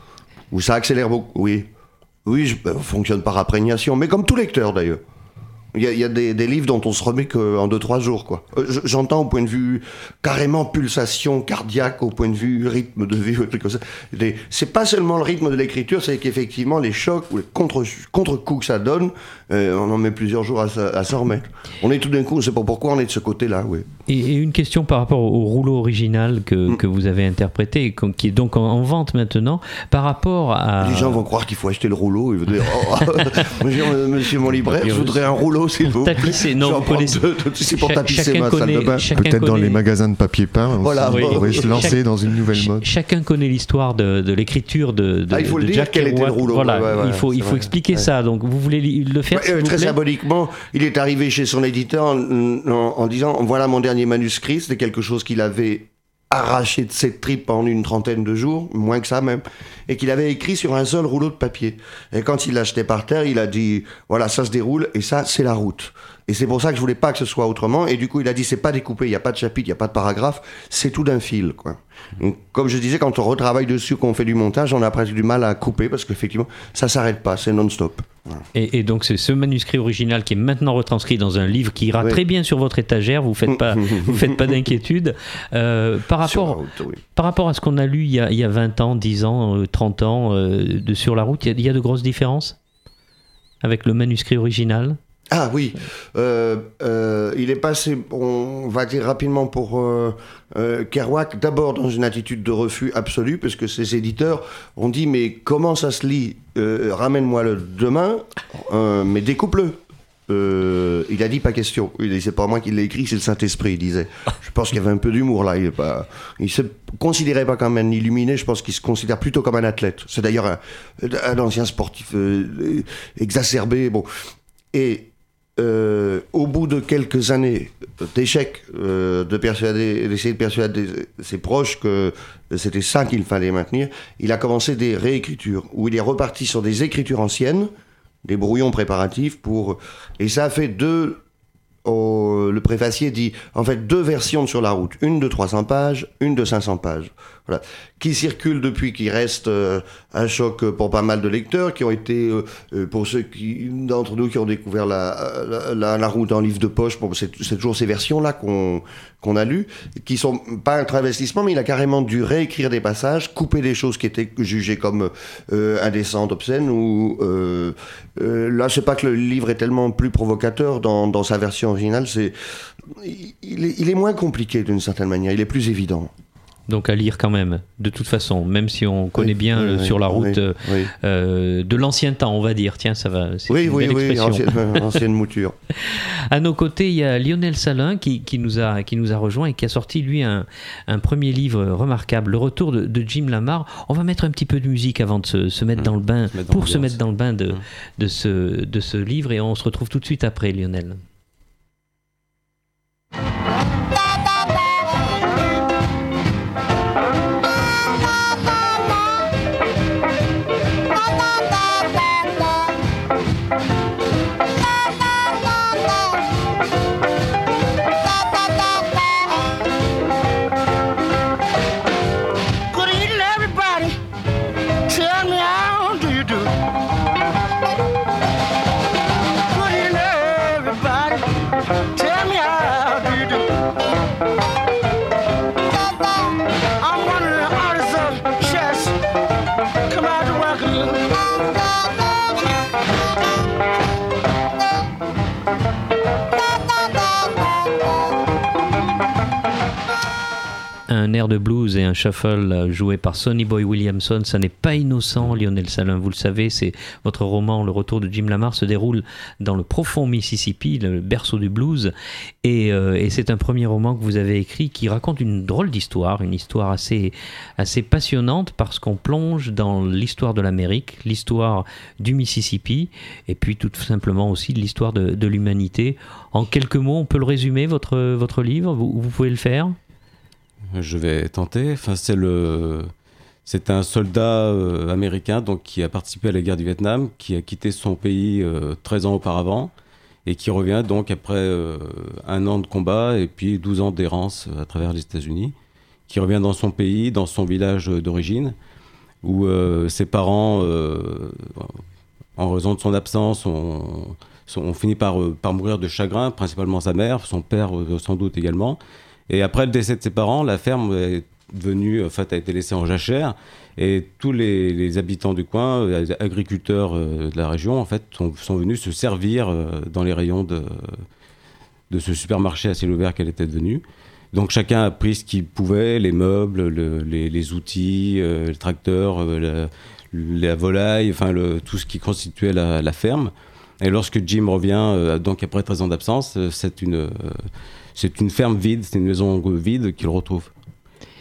[SPEAKER 7] Ou ça accélère beaucoup. Oui. Oui, je ben, fonctionne par imprégnation, mais comme tout lecteur d'ailleurs. Il y a, il y a des, des livres dont on se remet qu'en deux trois jours, quoi. Euh, j'entends au point de vue carrément pulsation cardiaque, au point de vue rythme de vie, truc comme ça. Les, c'est pas seulement le rythme de l'écriture, c'est qu'effectivement les chocs ou les contre, contre-coups que ça donne, euh, on en met plusieurs jours à, à s'en remettre. On est tout d'un coup, on sait pas pourquoi on est de ce côté-là, oui.
[SPEAKER 2] Et, et une question par rapport au rouleau original que, mm. que vous avez interprété, et qui est donc en, en vente maintenant, par rapport à...
[SPEAKER 7] Les gens vont croire qu'il faut acheter le rouleau, ils vont dire oh, monsieur, monsieur mon libraire, je voudrais un rouleau.
[SPEAKER 2] Pour tapisser, non, vous connaissez.
[SPEAKER 7] C'est pour tapisser ma salle de bain.
[SPEAKER 8] Peut-être connaît... dans les magasins de papier peint, on
[SPEAKER 7] voilà,
[SPEAKER 8] oui. pourrait se lancer Chaque... dans une nouvelle mode.
[SPEAKER 2] Chacun connaît l'histoire de, de l'écriture de, de,
[SPEAKER 7] ah, il faut
[SPEAKER 2] de
[SPEAKER 7] le dire,
[SPEAKER 2] Jack
[SPEAKER 7] quel était le rouleau.
[SPEAKER 2] Voilà,
[SPEAKER 7] ouais, ouais,
[SPEAKER 2] il faut, il faut expliquer ouais. ça. Donc, vous voulez le faire
[SPEAKER 7] ouais, très plaît symboliquement, il est arrivé chez son éditeur en, en, en disant voilà mon dernier manuscrit, c'était quelque chose qu'il avait arraché de ses tripes en une trentaine de jours, moins que ça même, et qu'il avait écrit sur un seul rouleau de papier. Et quand il l'a jeté par terre, il a dit, voilà, ça se déroule, et ça, c'est la route. Et c'est pour ça que je voulais pas que ce soit autrement, et du coup, il a dit, c'est pas découpé, il y a pas de chapitre, il y a pas de paragraphe, c'est tout d'un fil, quoi. Donc, comme je disais, quand on retravaille dessus, qu'on fait du montage, on a presque du mal à couper, parce qu'effectivement, ça s'arrête pas, c'est non-stop. Voilà. Et,
[SPEAKER 2] et donc, c'est ce manuscrit original qui est maintenant retranscrit dans un livre qui ira oui. très bien sur votre étagère, vous faites pas, vous faites pas d'inquiétude. Euh, par rapport, route, oui. par rapport à ce qu'on a lu il y a, il y a vingt ans, dix ans, euh, trente ans, euh, de Sur la route, il y, a, il y a de grosses différences avec le manuscrit original?
[SPEAKER 7] Ah oui, euh, euh, il est passé, on va dire rapidement pour euh, euh, Kerouac, d'abord dans une attitude de refus absolu, parce que ses éditeurs ont dit, mais comment ça se lit, euh, ramène-moi-le demain, euh, mais découpe-le. Euh, il a dit pas question. Il dit, c'est pas moi qui l'ai écrit, c'est le Saint-Esprit. Il disait. Je pense qu'il y avait un peu d'humour là. Il, est pas, il se considérait pas comme un illuminé. Je pense qu'il se considère plutôt comme un athlète. C'est d'ailleurs un, un ancien sportif euh, exacerbé. Bon. Et euh, au bout de quelques années d'échecs, euh, de persuader, d'essayer de persuader ses proches que c'était ça qu'il fallait maintenir, il a commencé des réécritures où il est reparti sur des écritures anciennes, des brouillons préparatifs pour... Et ça a fait deux... Oh, le préfacier dit, en fait, deux versions de Sur la route. Une de trois cents pages, une de cinq cents pages. Voilà. Qui circulent depuis, qui reste euh, un choc pour pas mal de lecteurs, qui ont été, euh, pour ceux qui, d'entre nous qui ont découvert la, la, la, la route en livre de poche, bon, c'est, c'est toujours ces versions-là qu'on, qu'on a lues, qui sont pas un travestissement, mais il a carrément dû réécrire des passages, couper des choses qui étaient jugées comme euh, indécentes, obscènes, ou euh, euh, là, c'est pas que le livre est tellement plus provocateur dans, dans sa version originale, c'est, il est, il est moins compliqué d'une certaine manière, il est plus évident.
[SPEAKER 2] Donc à lire quand même, de toute façon, même si on connaît oui, bien oui, Sur la route oui, oui. Euh, de l'ancien temps, on va dire. Tiens, ça va, c'est
[SPEAKER 7] oui,
[SPEAKER 2] une
[SPEAKER 7] oui,
[SPEAKER 2] belle
[SPEAKER 7] oui,
[SPEAKER 2] expression.
[SPEAKER 7] Ancienne, ancienne mouture.
[SPEAKER 2] À nos côtés, il y a Lionel Salin qui, qui, nous a, qui nous a rejoint et qui a sorti, lui, un, un premier livre remarquable, Le retour de, de Jim Lamar. On va mettre un petit peu de musique avant de se, se mettre mmh, dans le bain, se pour se mettre dans le bain de, mmh. de, ce, de ce livre, et on se retrouve tout de suite après, Lionel. Un air de blues et un shuffle joué par Sonny Boy Williamson, ça n'est pas innocent, Lionel Salin, vous le savez, c'est votre roman Le retour de Jim Lamar se déroule dans le profond Mississippi, le berceau du blues, et, euh, et c'est un premier roman que vous avez écrit qui raconte une drôle d'histoire, une histoire assez, assez passionnante parce qu'on plonge dans l'histoire de l'Amérique, l'histoire du Mississippi, et puis tout simplement aussi l'histoire de, de l'humanité. En quelques mots, on peut le résumer, votre, votre livre, vous, vous pouvez le faire ?
[SPEAKER 9] Je vais tenter. Enfin, c'est le, c'est un soldat euh, américain donc qui a participé à la guerre du Vietnam, qui a quitté son pays euh, treize ans auparavant et qui revient donc après euh, un an de combat et puis douze ans d'errance à travers les États-Unis, qui revient dans son pays, dans son village d'origine, où euh, ses parents, euh, en raison de son absence, ont, sont, ont fini par, par mourir de chagrin, principalement sa mère, son père euh, sans doute également. Et après le décès de ses parents, la ferme est devenue, en fait, a été laissée en jachère, et tous les, les habitants du coin, les agriculteurs euh, de la région, en fait, sont, sont venus se servir euh, dans les rayons de, de ce supermarché à ciel ouvert qu'elle était devenue. Donc chacun a pris ce qu'il pouvait, les meubles, le, les, les outils, euh, le tracteur, euh, la, la volaille, enfin le, tout ce qui constituait la, la ferme. Et lorsque Jim revient, euh, donc après treize ans d'absence, euh, c'est une... Euh, C'est une ferme vide, c'est une maison vide qu'il retrouve.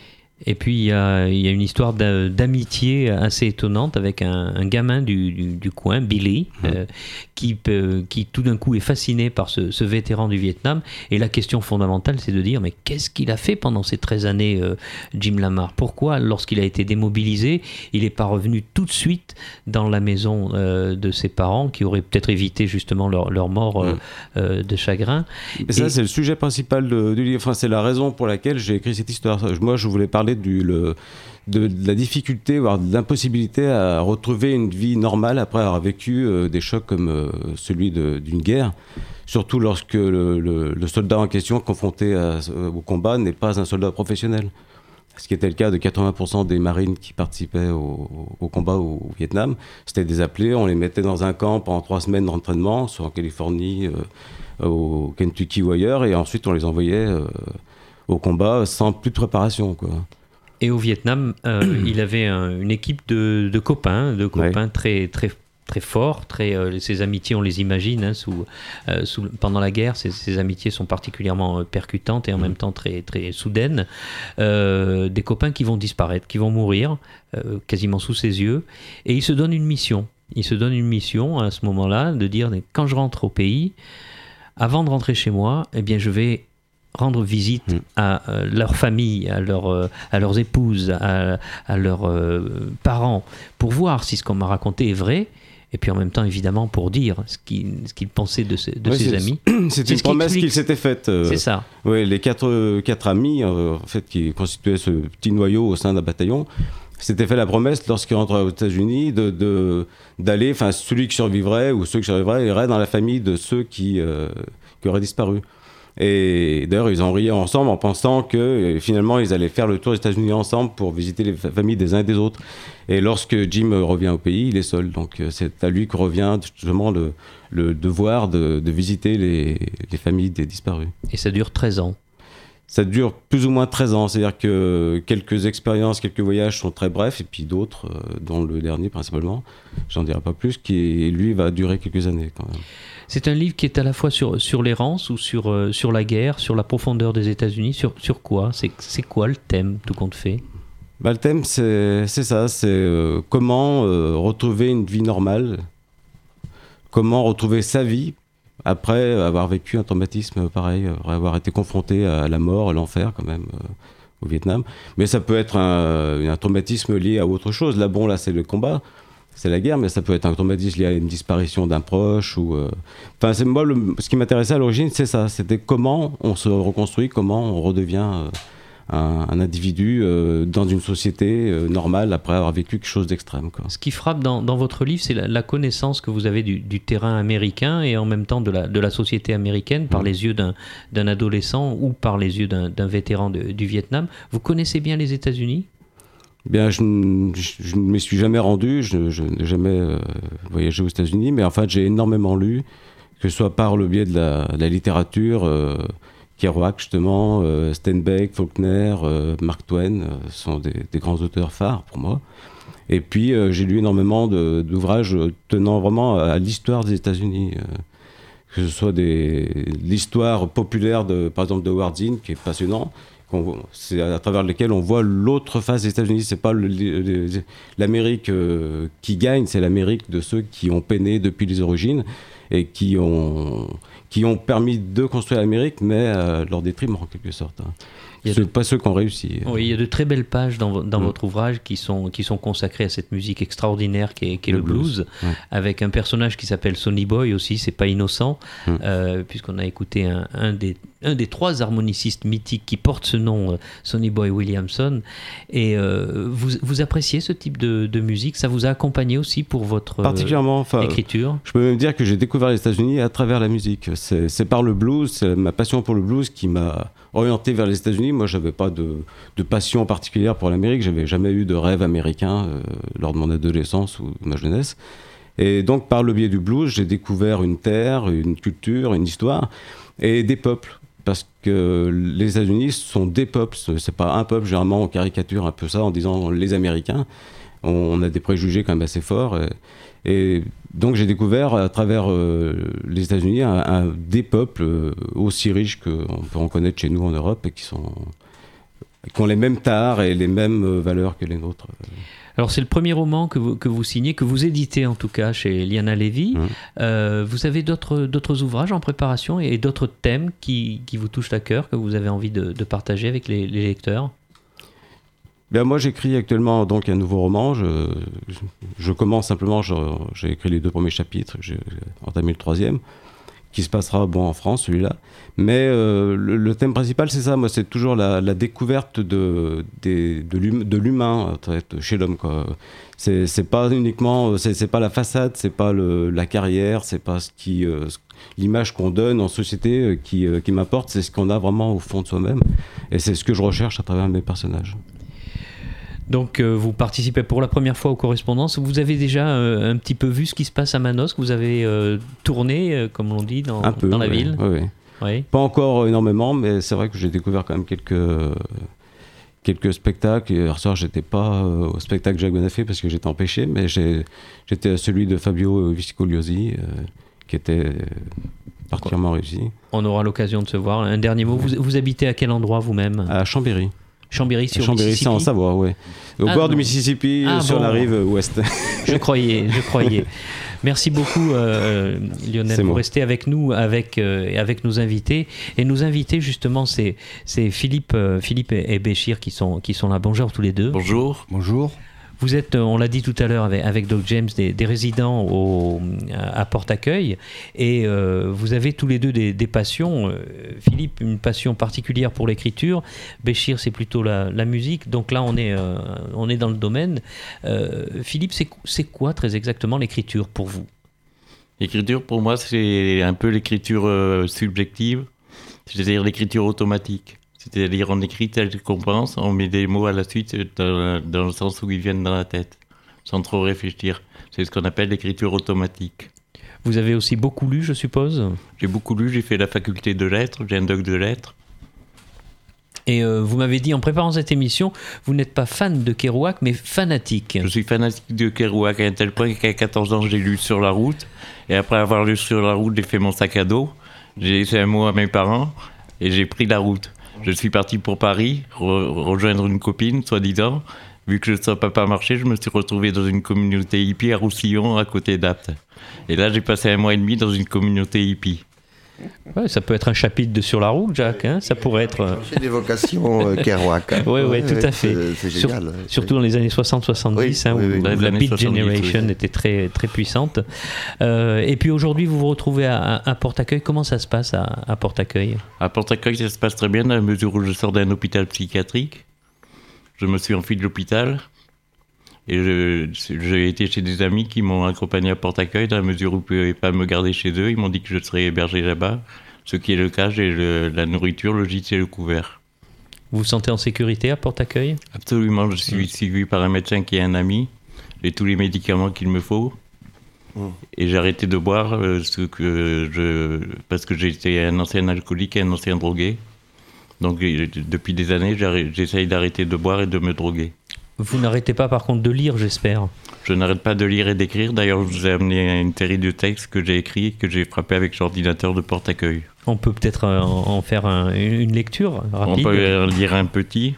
[SPEAKER 2] Et puis il y a, il y a une histoire d'a- d'amitié assez étonnante avec un, un gamin du, du, du coin, Billy, mmh. euh, qui, peut, qui tout d'un coup est fasciné par ce, ce vétéran du Vietnam. Et la question fondamentale, c'est de dire, mais qu'est-ce qu'il a fait pendant ces treize années, euh, Jim Lamar ? Pourquoi, lorsqu'il a été démobilisé, il n'est pas revenu tout de suite dans la maison euh, de ses parents, qui auraient peut-être évité justement leur, leur mort euh, mmh. euh, de chagrin.
[SPEAKER 9] Et ça, c'est le sujet principal de, du livre. Enfin, c'est la raison pour laquelle j'ai écrit cette histoire. Moi, je voulais parler du, le, de, de la difficulté, voire de l'impossibilité à retrouver une vie normale après avoir vécu euh, des chocs comme euh, celui de, d'une guerre. Surtout lorsque le, le, le soldat en question, confronté à, au combat, n'est pas un soldat professionnel. Ce qui était le cas de quatre-vingts pour cent des marines qui participaient au, au combat au Vietnam. C'était des appelés, on les mettait dans un camp pendant trois semaines d'entraînement, soit en Californie, euh, au Kentucky ou ailleurs, et ensuite on les envoyait euh, au combat sans plus de préparation, quoi.
[SPEAKER 2] Et au Vietnam, euh, il avait un, une équipe de, de copains, de copains ouais. très, très, très forts. Très, euh, ces amitiés, on les imagine, hein, sous, euh, sous, pendant la guerre, ces, ces amitiés sont particulièrement euh, percutantes et en mmh. même temps très, très soudaines. Euh, des copains qui vont disparaître, qui vont mourir, euh, quasiment sous ses yeux. Et il se donne une mission. Il se donne une mission à ce moment-là, de dire, quand je rentre au pays, avant de rentrer chez moi, eh bien, je vais rendre visite mmh. à euh, leur famille, à, leur, euh, à leurs épouses, à, à leurs euh, parents, pour voir si ce qu'on m'a raconté est vrai, et puis en même temps, évidemment, pour dire ce qu'ils, ce qu'ils pensaient de, ses, de
[SPEAKER 9] ouais,
[SPEAKER 2] ses
[SPEAKER 9] c'est,
[SPEAKER 2] amis.
[SPEAKER 9] C'est une promesse qu'il s'était faite. Euh,
[SPEAKER 2] c'est ça.
[SPEAKER 9] Ouais, les quatre, quatre amis, euh, en fait, qui constituaient ce petit noyau au sein d'un bataillon, s'était fait la promesse, lorsqu'il rentrait aux États-Unis, de, de, d'aller, enfin, celui qui survivrait, ou ceux qui survivraient, iraient dans la famille de ceux qui, euh, qui auraient disparu. Et d'ailleurs, ils ont ri ensemble en pensant que finalement, ils allaient faire le tour des États-Unis ensemble pour visiter les familles des uns et des autres. Et lorsque Jim revient au pays, il est seul. Donc, c'est à lui que revient justement le, le devoir de, de visiter les, les familles des disparus.
[SPEAKER 2] Et ça dure treize ans.
[SPEAKER 9] Ça dure plus ou moins treize ans. C'est-à-dire que quelques expériences, quelques voyages sont très brefs, et puis d'autres, dont le dernier principalement, j'en dirai pas plus, qui lui va durer quelques années quand même.
[SPEAKER 2] C'est un livre qui est à la fois sur, sur l'errance ou sur, euh, sur la guerre, sur la profondeur des États-Unis. Sur, sur quoi c'est, c'est quoi le thème, tout compte fait ?
[SPEAKER 9] Bah, le thème, c'est, c'est ça. C'est euh, comment euh, retrouver une vie normale. Comment retrouver sa vie après avoir vécu un traumatisme pareil, après avoir été confronté à la mort, à l'enfer quand même euh, au Vietnam. Mais ça peut être un, un traumatisme lié à autre chose. Là, bon, là, c'est le combat. C'est la guerre, mais ça peut être un traumatisme lié à une disparition d'un proche. Ou, euh... enfin, c'est, moi, le, ce qui m'intéressait à l'origine, c'est ça. C'était comment on se reconstruit, comment on redevient euh, un, un individu euh, dans une société euh, normale après avoir vécu quelque chose d'extrême, quoi.
[SPEAKER 2] Ce qui frappe dans, dans votre livre, c'est la, la connaissance que vous avez du, du terrain américain et en même temps de la, de la société américaine par mmh. les yeux d'un, d'un adolescent ou par les yeux d'un, d'un vétéran de, du Vietnam. Vous connaissez bien les États-Unis ?
[SPEAKER 9] Bien, je ne m'y suis jamais rendu, je, je n'ai jamais euh, voyagé aux États-Unis, mais en fait, j'ai énormément lu, que ce soit par le biais de la, de la littérature, euh, Kerouac justement, euh, Steinbeck, Faulkner, euh, Mark Twain, euh, sont des, des grands auteurs phares pour moi. Et puis, euh, j'ai lu énormément de, d'ouvrages tenant vraiment à, à l'histoire des États-Unis, euh, que ce soit des, l'histoire populaire, de, par exemple, de Howard Zinn, qui est passionnant. C'est à travers lesquels on voit l'autre face des États-Unis. C'est pas le, le, l'Amérique euh, qui gagne, c'est l'Amérique de ceux qui ont peiné depuis les origines et qui ont, qui ont permis de construire l'Amérique, mais à leur détriment en quelque sorte. Hein. Ce
[SPEAKER 2] de...
[SPEAKER 9] pas ceux qui ont réussi.
[SPEAKER 2] Oui, il y a de très belles pages dans, dans mmh. votre ouvrage qui sont, qui sont consacrées à cette musique extraordinaire qui est, qui est le, le blues, blues ouais. avec un personnage qui s'appelle Sonny Boy aussi, c'est pas innocent, mmh. euh, puisqu'on a écouté un, un, des, un des trois harmonicistes mythiques qui porte ce nom, euh, Sonny Boy Williamson. Et euh, vous, vous appréciez ce type de, de musique ? Ça vous a accompagné aussi pour votre
[SPEAKER 9] Particulièrement, enfin,
[SPEAKER 2] écriture ?
[SPEAKER 9] Je peux même dire que j'ai découvert les États-Unis à travers la musique. C'est, c'est par le blues, c'est ma passion pour le blues qui m'a orienté vers les États-Unis. Moi, j'avais pas de, de passion particulière pour l'Amérique. J'avais jamais eu de rêve américain euh, lors de mon adolescence ou de ma jeunesse. Et donc, par le biais du blues, j'ai découvert une terre, une culture, une histoire et des peuples. Parce que les États-Unis sont des peuples. C'est pas un peuple. Généralement, on caricature un peu ça en disant les Américains. On, on a des préjugés quand même assez forts. Et, et donc, j'ai découvert à travers euh, les États-Unis un, un, des peuples euh, aussi riches qu'on peut en connaître chez nous en Europe et qui sont qui ont les mêmes tares et les mêmes euh, valeurs que les nôtres.
[SPEAKER 2] Alors c'est le premier roman que vous, que vous signez, que vous éditez en tout cas chez Liana Levy. Mmh. Euh, vous avez d'autres, d'autres ouvrages en préparation et d'autres thèmes qui, qui vous touchent à cœur, que vous avez envie de, de partager avec les, les lecteurs?
[SPEAKER 9] Ben moi j'écris actuellement donc un nouveau roman. Je, je, je commence simplement, je, j'ai écrit les deux premiers chapitres, j'ai entamé le troisième, qui se passera bon en France celui-là. Mais euh, le, le thème principal c'est ça, moi c'est toujours la, la découverte de, de, de, l'hum, de l'humain chez l'homme, quoi. C'est, c'est pas uniquement, c'est, c'est pas la façade, c'est pas le, la carrière, c'est pas ce qui, euh, l'image qu'on donne en société qui, euh, qui m'apporte, c'est ce qu'on a vraiment au fond de soi-même. Et c'est ce que je recherche à travers mes personnages.
[SPEAKER 2] Donc euh, vous participez pour la première fois aux correspondances. Vous avez déjà euh, un petit peu vu ce qui se passe à Manosque. Vous avez euh, tourné, euh, comme on dit, dans,
[SPEAKER 9] un peu,
[SPEAKER 2] dans la
[SPEAKER 9] ouais,
[SPEAKER 2] ville.
[SPEAKER 9] Ouais, ouais. Oui. Pas encore énormément, mais c'est vrai que j'ai découvert quand même quelques, quelques spectacles. Hier soir, j'étais pas euh, au spectacle Jacques Bonafé parce que j'étais empêché, mais j'ai, j'étais à celui de Fabio Viscogliosi, euh, qui était particulièrement réussi.
[SPEAKER 2] On aura l'occasion de se voir. Un dernier mot. Vous, vous habitez à quel endroit vous-même ?
[SPEAKER 9] À Chambéry.
[SPEAKER 2] Chambéry sur
[SPEAKER 9] Chambéry,
[SPEAKER 2] Mississippi.
[SPEAKER 9] c'est en Savoie, oui. Au ah, bord non. du Mississippi, ah, sur bon. la rive ouest.
[SPEAKER 2] Je croyais, je croyais. Merci beaucoup, euh, Lionel, pour rester avec nous, avec, euh, avec nos invités. Et nos invités, justement, c'est, c'est Philippe, euh, Philippe et, et Béchir qui sont, qui sont là. Bonjour tous les deux.
[SPEAKER 10] Bonjour.
[SPEAKER 1] Bonjour.
[SPEAKER 2] Vous êtes, on l'a dit tout à l'heure avec, avec Doc James, des, des résidents au, à Porte-Accueil, et euh, vous avez tous les deux des, des passions. Euh, Philippe, une passion particulière pour l'écriture. Béchir, c'est plutôt la, la musique. Donc là, on est, euh, on est dans le domaine. Euh, Philippe, c'est, c'est quoi très exactement l'écriture pour vous ?
[SPEAKER 4] L'écriture, pour moi, c'est un peu l'écriture euh, subjective, c'est-à-dire l'écriture automatique. C'est-à-dire, on écrit tel qu'on pense, on met des mots à la suite dans, dans le sens où ils viennent dans la tête, sans trop réfléchir. C'est ce qu'on appelle l'écriture automatique.
[SPEAKER 2] Vous avez aussi beaucoup lu, je suppose ?
[SPEAKER 4] J'ai beaucoup lu, j'ai fait la faculté de lettres, j'ai un doc de lettres.
[SPEAKER 2] Et euh, vous m'avez dit, en préparant cette émission, vous n'êtes pas fan de Kerouac, mais fanatique.
[SPEAKER 4] Je suis fanatique de Kerouac à un tel point qu'à quatorze ans, j'ai lu Sur la route. Et après avoir lu Sur la route, j'ai fait mon sac à dos. J'ai laissé un mot à mes parents et j'ai pris la route. Je suis parti pour Paris, re- rejoindre une copine, soi-disant. Vu que ça n'a pas marché, je me suis retrouvé dans une communauté hippie à Roussillon, à côté d'Apt. Et là, j'ai passé un mois et demi dans une communauté hippie.
[SPEAKER 2] Ouais, ça peut être un chapitre de Sur la route, Jacques. Hein, ça pourrait être.
[SPEAKER 7] J'ai des vocations euh, Kerouac.
[SPEAKER 2] Oui, ouais, ouais, tout à fait.
[SPEAKER 7] C'est, c'est
[SPEAKER 2] Sur,
[SPEAKER 7] génial. Ouais.
[SPEAKER 2] Surtout dans les années soixante soixante-dix, oui, hein, oui, oui, où la, la Beat Generation oui. était très, très puissante. Euh, et puis aujourd'hui, vous vous retrouvez à, à Porte-Accueil. Comment ça se passe à, à Porte-Accueil ?
[SPEAKER 4] À Porte-Accueil, ça se passe très bien dans la mesure où je sors d'un hôpital psychiatrique. Je me suis enfui de l'hôpital. Et je, j'ai été chez des amis qui m'ont accompagné à Porte-Accueil dans la mesure où ils ne pouvaient pas me garder chez eux. Ils m'ont dit que je serais hébergé là-bas. Ce qui est le cas, j'ai le, la nourriture, le gîte et le couvert.
[SPEAKER 2] Vous vous sentez en sécurité à Porte-Accueil ?
[SPEAKER 4] Absolument, je suis mmh. suivi par un médecin qui est un ami. J'ai tous les médicaments qu'il me faut. Mmh. Et j'ai arrêté de boire euh, ce que je, parce que j'étais un ancien alcoolique et un ancien drogué. Donc depuis des années, j'essaye d'arrêter de boire et de me droguer.
[SPEAKER 2] Vous n'arrêtez pas par contre de lire, j'espère ?
[SPEAKER 4] Je n'arrête pas de lire et d'écrire. D'ailleurs, je vous ai amené une série de textes que j'ai écrits et que j'ai frappés avec l'ordinateur de Porte-Accueil.
[SPEAKER 2] On peut peut-être en faire un, une lecture rapide.
[SPEAKER 4] On peut lire un petit.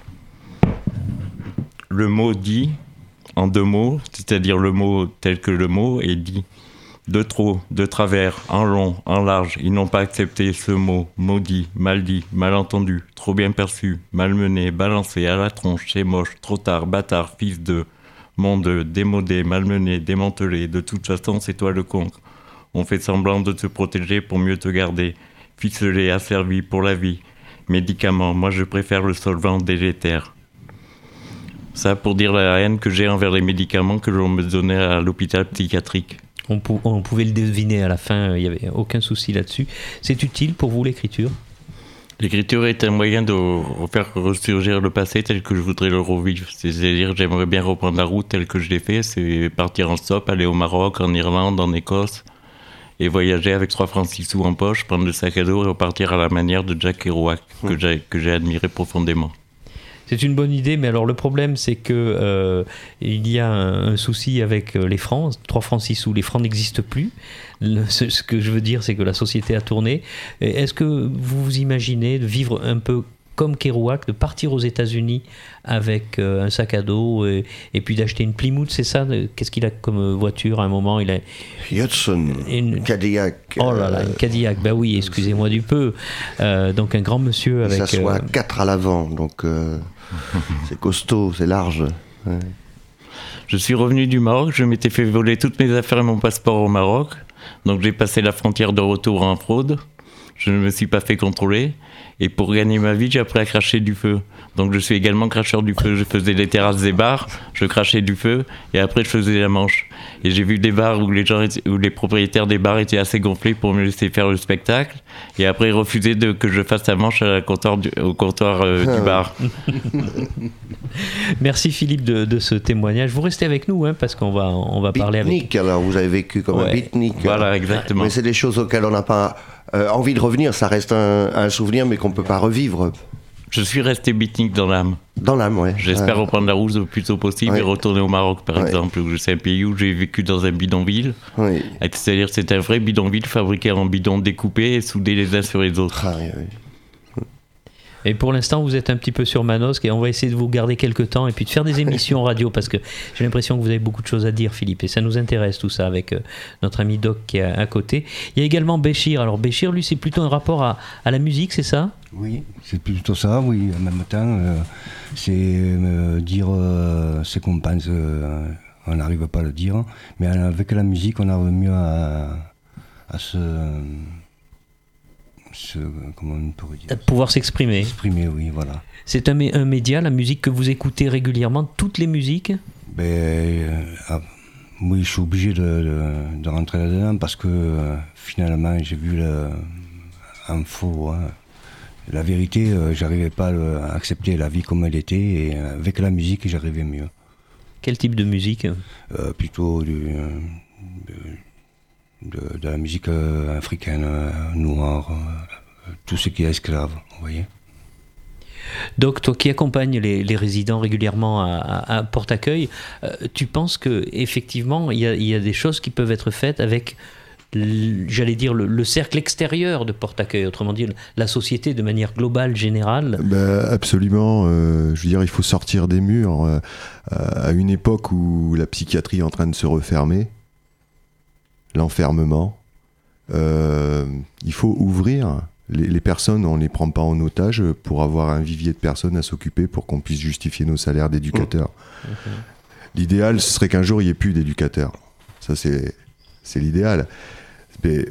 [SPEAKER 4] Le mot dit, en deux mots, c'est-à-dire le mot tel que le mot est dit. De trop, de travers, en long, en large, ils n'ont pas accepté ce mot, maudit, mal dit, mal entendu, trop bien perçu, malmené, balancé, à la tronche, c'est moche, trop tard, bâtard, fils de, monde, démodé, malmené, démantelé, de toute façon c'est toi le con. On fait semblant de te protéger pour mieux te garder, ficelé, asservi pour la vie, médicament, moi je préfère le solvant délétère. Ça pour dire la haine que j'ai envers les médicaments que l'on me donnait à l'hôpital psychiatrique.
[SPEAKER 2] On, pou- on pouvait le deviner à la fin, il n'y avait aucun souci là-dessus. C'est utile pour vous l'écriture ?
[SPEAKER 4] L'écriture est un moyen de faire ressurgir le passé tel que je voudrais le revivre. C'est-à-dire j'aimerais bien reprendre la route telle que je l'ai fait, c'est partir en stop, aller au Maroc, en Irlande, en Écosse, et voyager avec trois francs six sous en poche, prendre le sac à dos et repartir à la manière de Jack Kerouac, mmh. que, j'ai, que j'ai admiré profondément.
[SPEAKER 2] C'est une bonne idée, mais alors le problème c'est que euh, il y a un, un souci avec les francs, trois francs six sous, les francs n'existent plus. Le, ce, ce que je veux dire, c'est que la société a tourné. Est-ce que vous vous imaginez de vivre un peu comme Kerouac, de partir aux États-Unis avec euh, un sac à dos et, et puis d'acheter une Plymouth, c'est ça? Qu'est-ce qu'il a comme voiture à un moment? Il a
[SPEAKER 7] Hudson, une Cadillac.
[SPEAKER 2] Oh là là, une Cadillac, bah oui, excusez-moi du peu. Euh, donc un grand monsieur avec...
[SPEAKER 7] Ça soit
[SPEAKER 2] euh...
[SPEAKER 7] quatre à l'avant, donc euh, c'est costaud, c'est large. Ouais.
[SPEAKER 10] Je suis revenu du Maroc, je m'étais fait voler toutes mes affaires et mon passeport au Maroc. Donc j'ai passé la frontière de retour en fraude. Je ne me suis pas fait contrôler. Et pour gagner ma vie, j'ai appris à cracher du feu. Donc je suis également cracheur du feu. Je faisais les terrasses des bars, je crachais du feu et après je faisais la manche. Et j'ai vu des bars où les, gens étaient, où les propriétaires des bars étaient assez gonflés pour me laisser faire le spectacle. Et après ils refusaient de, que je fasse la manche à la comptoir du, au comptoir euh, du bar.
[SPEAKER 2] Merci Philippe de, de ce témoignage. Vous restez avec nous hein, parce qu'on va, on va parler avec...
[SPEAKER 7] Beatnik, alors vous avez vécu comme ouais. un beatnik.
[SPEAKER 10] Voilà, exactement.
[SPEAKER 7] Mais c'est des choses auxquelles on n'a pas euh, envie de revenir. Ça reste un, un souvenir mais qu'on ne peut pas revivre.
[SPEAKER 10] Je suis resté beatnik dans l'âme.
[SPEAKER 7] Dans l'âme, oui.
[SPEAKER 10] J'espère
[SPEAKER 7] ouais.
[SPEAKER 10] reprendre la route le plus tôt possible ouais. et retourner au Maroc, par ouais. exemple, où c'est un pays où j'ai vécu dans un bidonville. Oui. C'est-à-dire que c'est un vrai bidonville fabriqué en bidons découpés et soudés les uns sur les autres.
[SPEAKER 7] Ah, oui, oui.
[SPEAKER 2] Et pour l'instant, vous êtes un petit peu sur Manosque et on va essayer de vous garder quelques temps et puis de faire des émissions radio parce que j'ai l'impression que vous avez beaucoup de choses à dire, Philippe, et ça nous intéresse tout ça avec euh, notre ami Doc qui est à, à côté. Il y a également Béchir. Alors Béchir, lui, c'est plutôt un rapport à, à la musique, c'est ça?
[SPEAKER 11] Oui, c'est plutôt ça, oui. En même temps, euh, c'est euh, dire euh, ce qu'on pense, euh, on n'arrive pas à le dire, mais avec la musique, on arrive mieux à, à se... Ce, comment on pourrait dire,
[SPEAKER 2] pouvoir s'exprimer.
[SPEAKER 11] S'exprimer, oui, voilà.
[SPEAKER 2] C'est un, un média, la musique que vous écoutez régulièrement, toutes les musiques?
[SPEAKER 11] Ben, euh, ah, oui, je suis obligé de, de, de rentrer là-dedans parce que euh, finalement, j'ai vu le, un faux. Hein. La vérité, euh, j'arrivais pas à accepter la vie comme elle était et euh, avec la musique, j'arrivais mieux.
[SPEAKER 2] Quel type de musique?
[SPEAKER 11] euh, Plutôt du. Euh, de, De, de la musique euh, africaine, euh, noire, euh, tout ce qui est esclave, vous voyez.
[SPEAKER 2] Donc, toi qui accompagnes les, les résidents régulièrement à, à, à Porte-Accueil, euh, tu penses qu'effectivement, il y, y a des choses qui peuvent être faites avec, j'allais dire, le, le cercle extérieur de Porte-Accueil, autrement dit, la société de manière globale, générale?
[SPEAKER 8] Ben, absolument. Euh, je veux dire, il faut sortir des murs. Euh, à une époque où la psychiatrie est en train de se refermer, l'enfermement, euh, il faut ouvrir les, les personnes, on ne les prend pas en otage pour avoir un vivier de personnes à s'occuper pour qu'on puisse justifier nos salaires d'éducateurs. Mmh. Okay. L'idéal, ce serait qu'un jour il n'y ait plus d'éducateurs. Ça, c'est, c'est l'idéal. Mais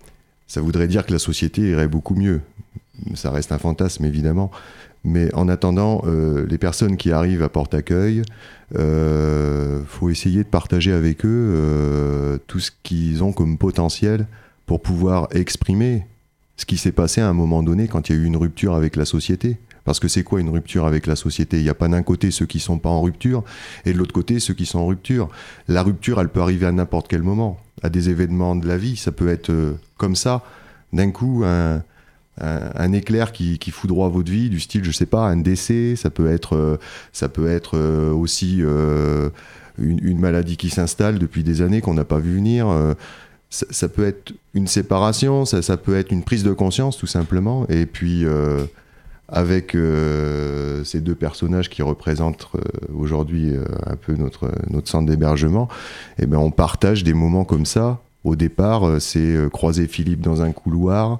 [SPEAKER 8] ça voudrait dire que la société irait beaucoup mieux. Ça reste un fantasme, évidemment. Mais en attendant, euh, les personnes qui arrivent à Porte-Accueil, il euh, faut essayer de partager avec eux euh, tout ce qu'ils ont comme potentiel pour pouvoir exprimer ce qui s'est passé à un moment donné quand il y a eu une rupture avec la société. Parce que c'est quoi une rupture avec la société? Il n'y a pas d'un côté ceux qui ne sont pas en rupture et de l'autre côté ceux qui sont en rupture. La rupture, elle peut arriver à n'importe quel moment, à des événements de la vie. Ça peut être euh, comme ça, d'un coup, un... Un, un éclair qui, qui foudroie votre vie, du style, je sais pas, un décès, ça peut être, euh, ça peut être euh, aussi euh, une, une maladie qui s'installe depuis des années qu'on n'a pas vu venir. Euh, ça, ça peut être une séparation, ça, ça peut être une prise de conscience tout simplement. Et puis euh, avec euh, ces deux personnages qui représentent euh, aujourd'hui euh, un peu notre, notre centre d'hébergement, eh ben on partage des moments comme ça. Au départ, euh, c'est euh, croiser Philippe dans un couloir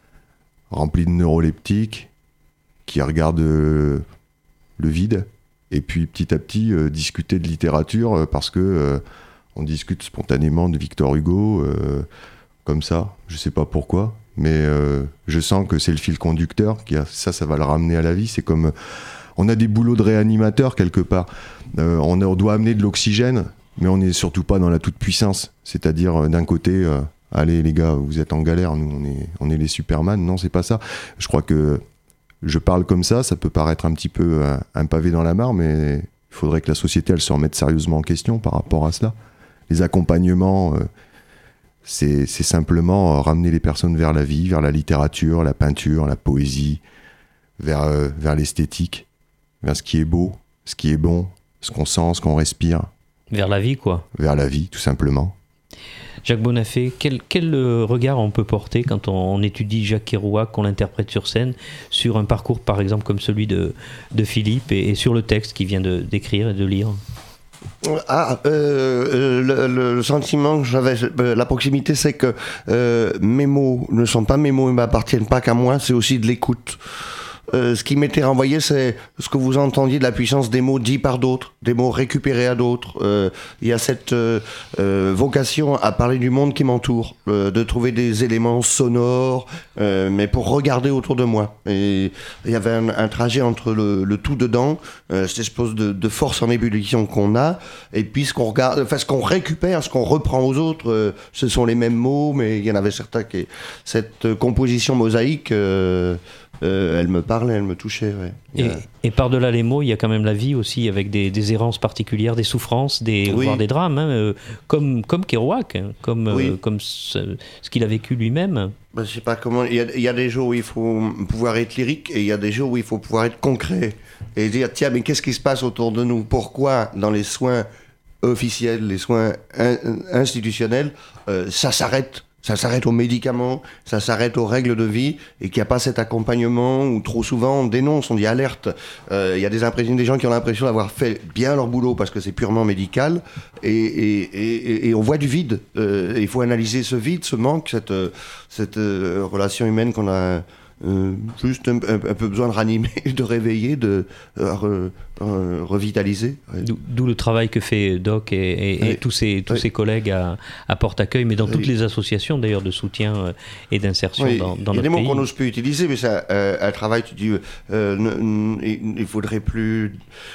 [SPEAKER 8] rempli de neuroleptiques, qui regarde euh, le vide, et puis petit à petit euh, discuter de littérature, euh, parce que euh, on discute spontanément de Victor Hugo, euh, comme ça, je sais pas pourquoi, mais euh, je sens que c'est le fil conducteur, qui a, ça, ça va le ramener à la vie. C'est comme, on a des boulots de réanimateur quelque part, euh, on, on doit amener de l'oxygène, mais on n'est surtout pas dans la toute-puissance, c'est-à-dire euh, d'un côté... Euh, allez les gars, vous êtes en galère, nous on est, on est les Superman. Non, c'est pas ça. Je crois que je parle comme ça, ça peut paraître un petit peu un, un pavé dans la mare, mais il faudrait que la société elle se remette sérieusement en question par rapport à cela. Les accompagnements, euh, c'est, c'est simplement ramener les personnes vers la vie, vers la littérature, la peinture, la poésie, vers, euh, vers l'esthétique, vers ce qui est beau, ce qui est bon, ce qu'on sent, ce qu'on respire.
[SPEAKER 2] Vers la vie, quoi.
[SPEAKER 8] Vers la vie, tout simplement.
[SPEAKER 2] Jacques Bonafé, quel, quel regard on peut porter quand on, on étudie Jacques Kerouac, qu'on l'interprète sur scène, sur un parcours par exemple comme celui de, de Philippe et, et sur le texte qu'il vient de, d'écrire et de lire?
[SPEAKER 7] Ah, euh, le, le, le sentiment que j'avais, euh, la proximité, c'est que euh, mes mots ne sont pas mes mots, ils ne m'appartiennent pas qu'à moi, c'est aussi de l'écoute. Euh, ce qui m'était renvoyé, c'est ce que vous entendiez de la puissance des mots dits par d'autres, des mots récupérés à d'autres. Euh, il y a cette euh, euh, vocation à parler du monde qui m'entoure, euh, de trouver des éléments sonores, euh, mais pour regarder autour de moi. Et il y avait un, un trajet entre le, le tout dedans, euh, cette espèce de, de force en ébullition qu'on a, et puis ce qu'on regarde, enfin ce qu'on récupère, ce qu'on reprend aux autres, euh, ce sont les mêmes mots, mais il y en avait certains qui, cette composition mosaïque. Euh, Euh, elle me parlait, elle me touchait. Ouais.
[SPEAKER 2] Et, euh... et par-delà les mots, il y a quand même la vie aussi, avec des, des errances particulières, des souffrances, des, oui. voire des drames, hein, euh, comme, comme Kerouac, hein, comme, oui. euh, comme ce, ce qu'il a vécu lui-même.
[SPEAKER 7] Ben, je sais pas comment. Il y, a, il y a des jours où il faut pouvoir être lyrique et il y a des jours où il faut pouvoir être concret et dire tiens, mais qu'est-ce qui se passe autour de nous? Pourquoi dans les soins officiels, les soins in, institutionnels, euh, ça s'arrête? Ça s'arrête aux médicaments, ça s'arrête aux règles de vie, et qu'il n'y a pas cet accompagnement où trop souvent on dénonce, on dit alerte. Euh, il y a des impressions, des gens qui ont l'impression d'avoir fait bien leur boulot parce que c'est purement médical, et, et, et, et on voit du vide. Euh, il faut analyser ce vide, ce manque, cette, cette euh, relation humaine qu'on a euh, juste un, un, un peu besoin de ranimer, de réveiller, de euh, re, euh, revitaliser. Ouais.
[SPEAKER 2] D'où, d'où le travail que fait Doc et, et,
[SPEAKER 7] oui.
[SPEAKER 2] et tous ses, tous
[SPEAKER 7] oui.
[SPEAKER 2] ses collègues à, à Porte-Accueil, mais dans oui. toutes les associations d'ailleurs de soutien euh, et d'insertion oui. dans, dans notre pays.
[SPEAKER 7] Il y a des mots qu'on n'ose plus utiliser, mais c'est euh, un travail, tu dis, euh, n- n- il faudrait plus...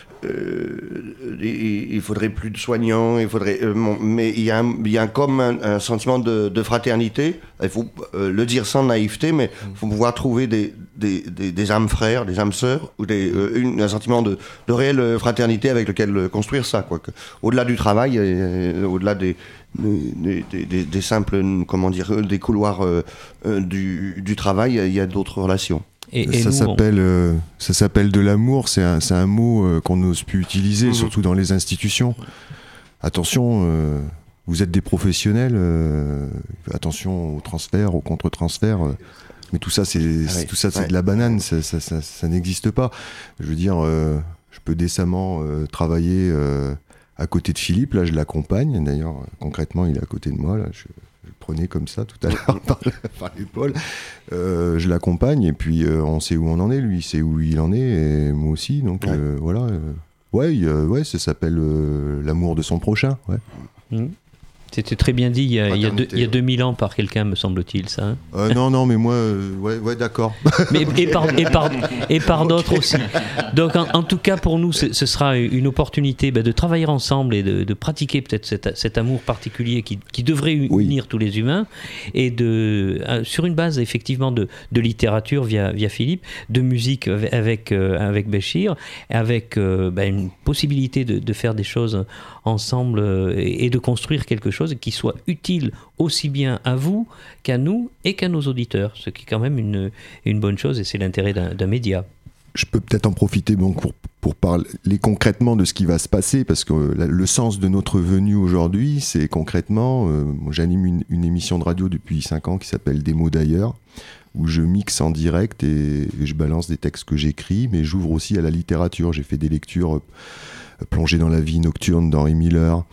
[SPEAKER 7] Euh, il faudrait plus de soignants, il faudrait, euh, mais il y a, un, il y a comme un, un sentiment de, de fraternité. Il faut euh, le dire sans naïveté, mais il faut pouvoir trouver des, des, des, des âmes frères, des âmes sœurs, ou des, euh, une, un sentiment de, de réelle fraternité avec lequel construire ça. Quoi. Au-delà du travail, euh, au-delà des, des, des, des, des simples, comment dire, des couloirs euh, euh, du, du travail, il y a d'autres relations.
[SPEAKER 8] Et, et ça, nous, s'appelle, on... euh, ça s'appelle de l'amour, c'est un, c'est un mot euh, qu'on n'ose plus utiliser, mmh. surtout dans les institutions. Attention, euh, vous êtes des professionnels, euh, attention au transfert, au contre-transfert, euh, mais tout ça, c'est, ah oui. tout ça, c'est ouais. de la banane, ça, ça, ça, ça n'existe pas. Je veux dire, euh, je peux décemment euh, travailler euh, à côté de Philippe, là je l'accompagne, d'ailleurs concrètement il est à côté de moi, là je... je le prenais comme ça tout à l'heure par, par l'épaule, euh, je l'accompagne et puis euh, on sait où on en est, lui il sait où il en est et moi aussi, donc ouais. euh, voilà, euh, ouais, euh, ouais, ça s'appelle euh, l'amour de son prochain, ouais.
[SPEAKER 2] Mmh. C'était très bien dit il y a, il y a, deux, il y a deux mille ans par quelqu'un, me semble-t-il, ça. Hein
[SPEAKER 8] euh, non, non, mais moi, euh, ouais, ouais, d'accord.
[SPEAKER 2] Mais, et, par, et, par, et par d'autres okay. aussi. Donc, en, en tout cas, pour nous, ce, ce sera une opportunité bah, de travailler ensemble et de, de pratiquer peut-être cet, cet amour particulier qui, qui devrait unir oui. tous les humains, et de, euh, sur une base, effectivement, de, de littérature via, via Philippe, de musique avec, euh, avec Béchir, avec euh, bah, une possibilité de, de faire des choses ensemble euh, et, et de construire quelque chose qui soit utile aussi bien à vous qu'à nous et qu'à nos auditeurs, ce qui est quand même une, une bonne chose et c'est l'intérêt d'un, d'un média.
[SPEAKER 8] Je peux peut-être en profiter donc pour, pour parler concrètement de ce qui va se passer, parce que euh, le sens de notre venue aujourd'hui, c'est concrètement, euh, moi j'anime une, une émission de radio depuis cinq ans qui s'appelle Des mots d'ailleurs, où je mixe en direct et, et je balance des textes que j'écris, mais j'ouvre aussi à la littérature. J'ai fait des lectures euh, plongées dans la vie nocturne d'Henri Miller.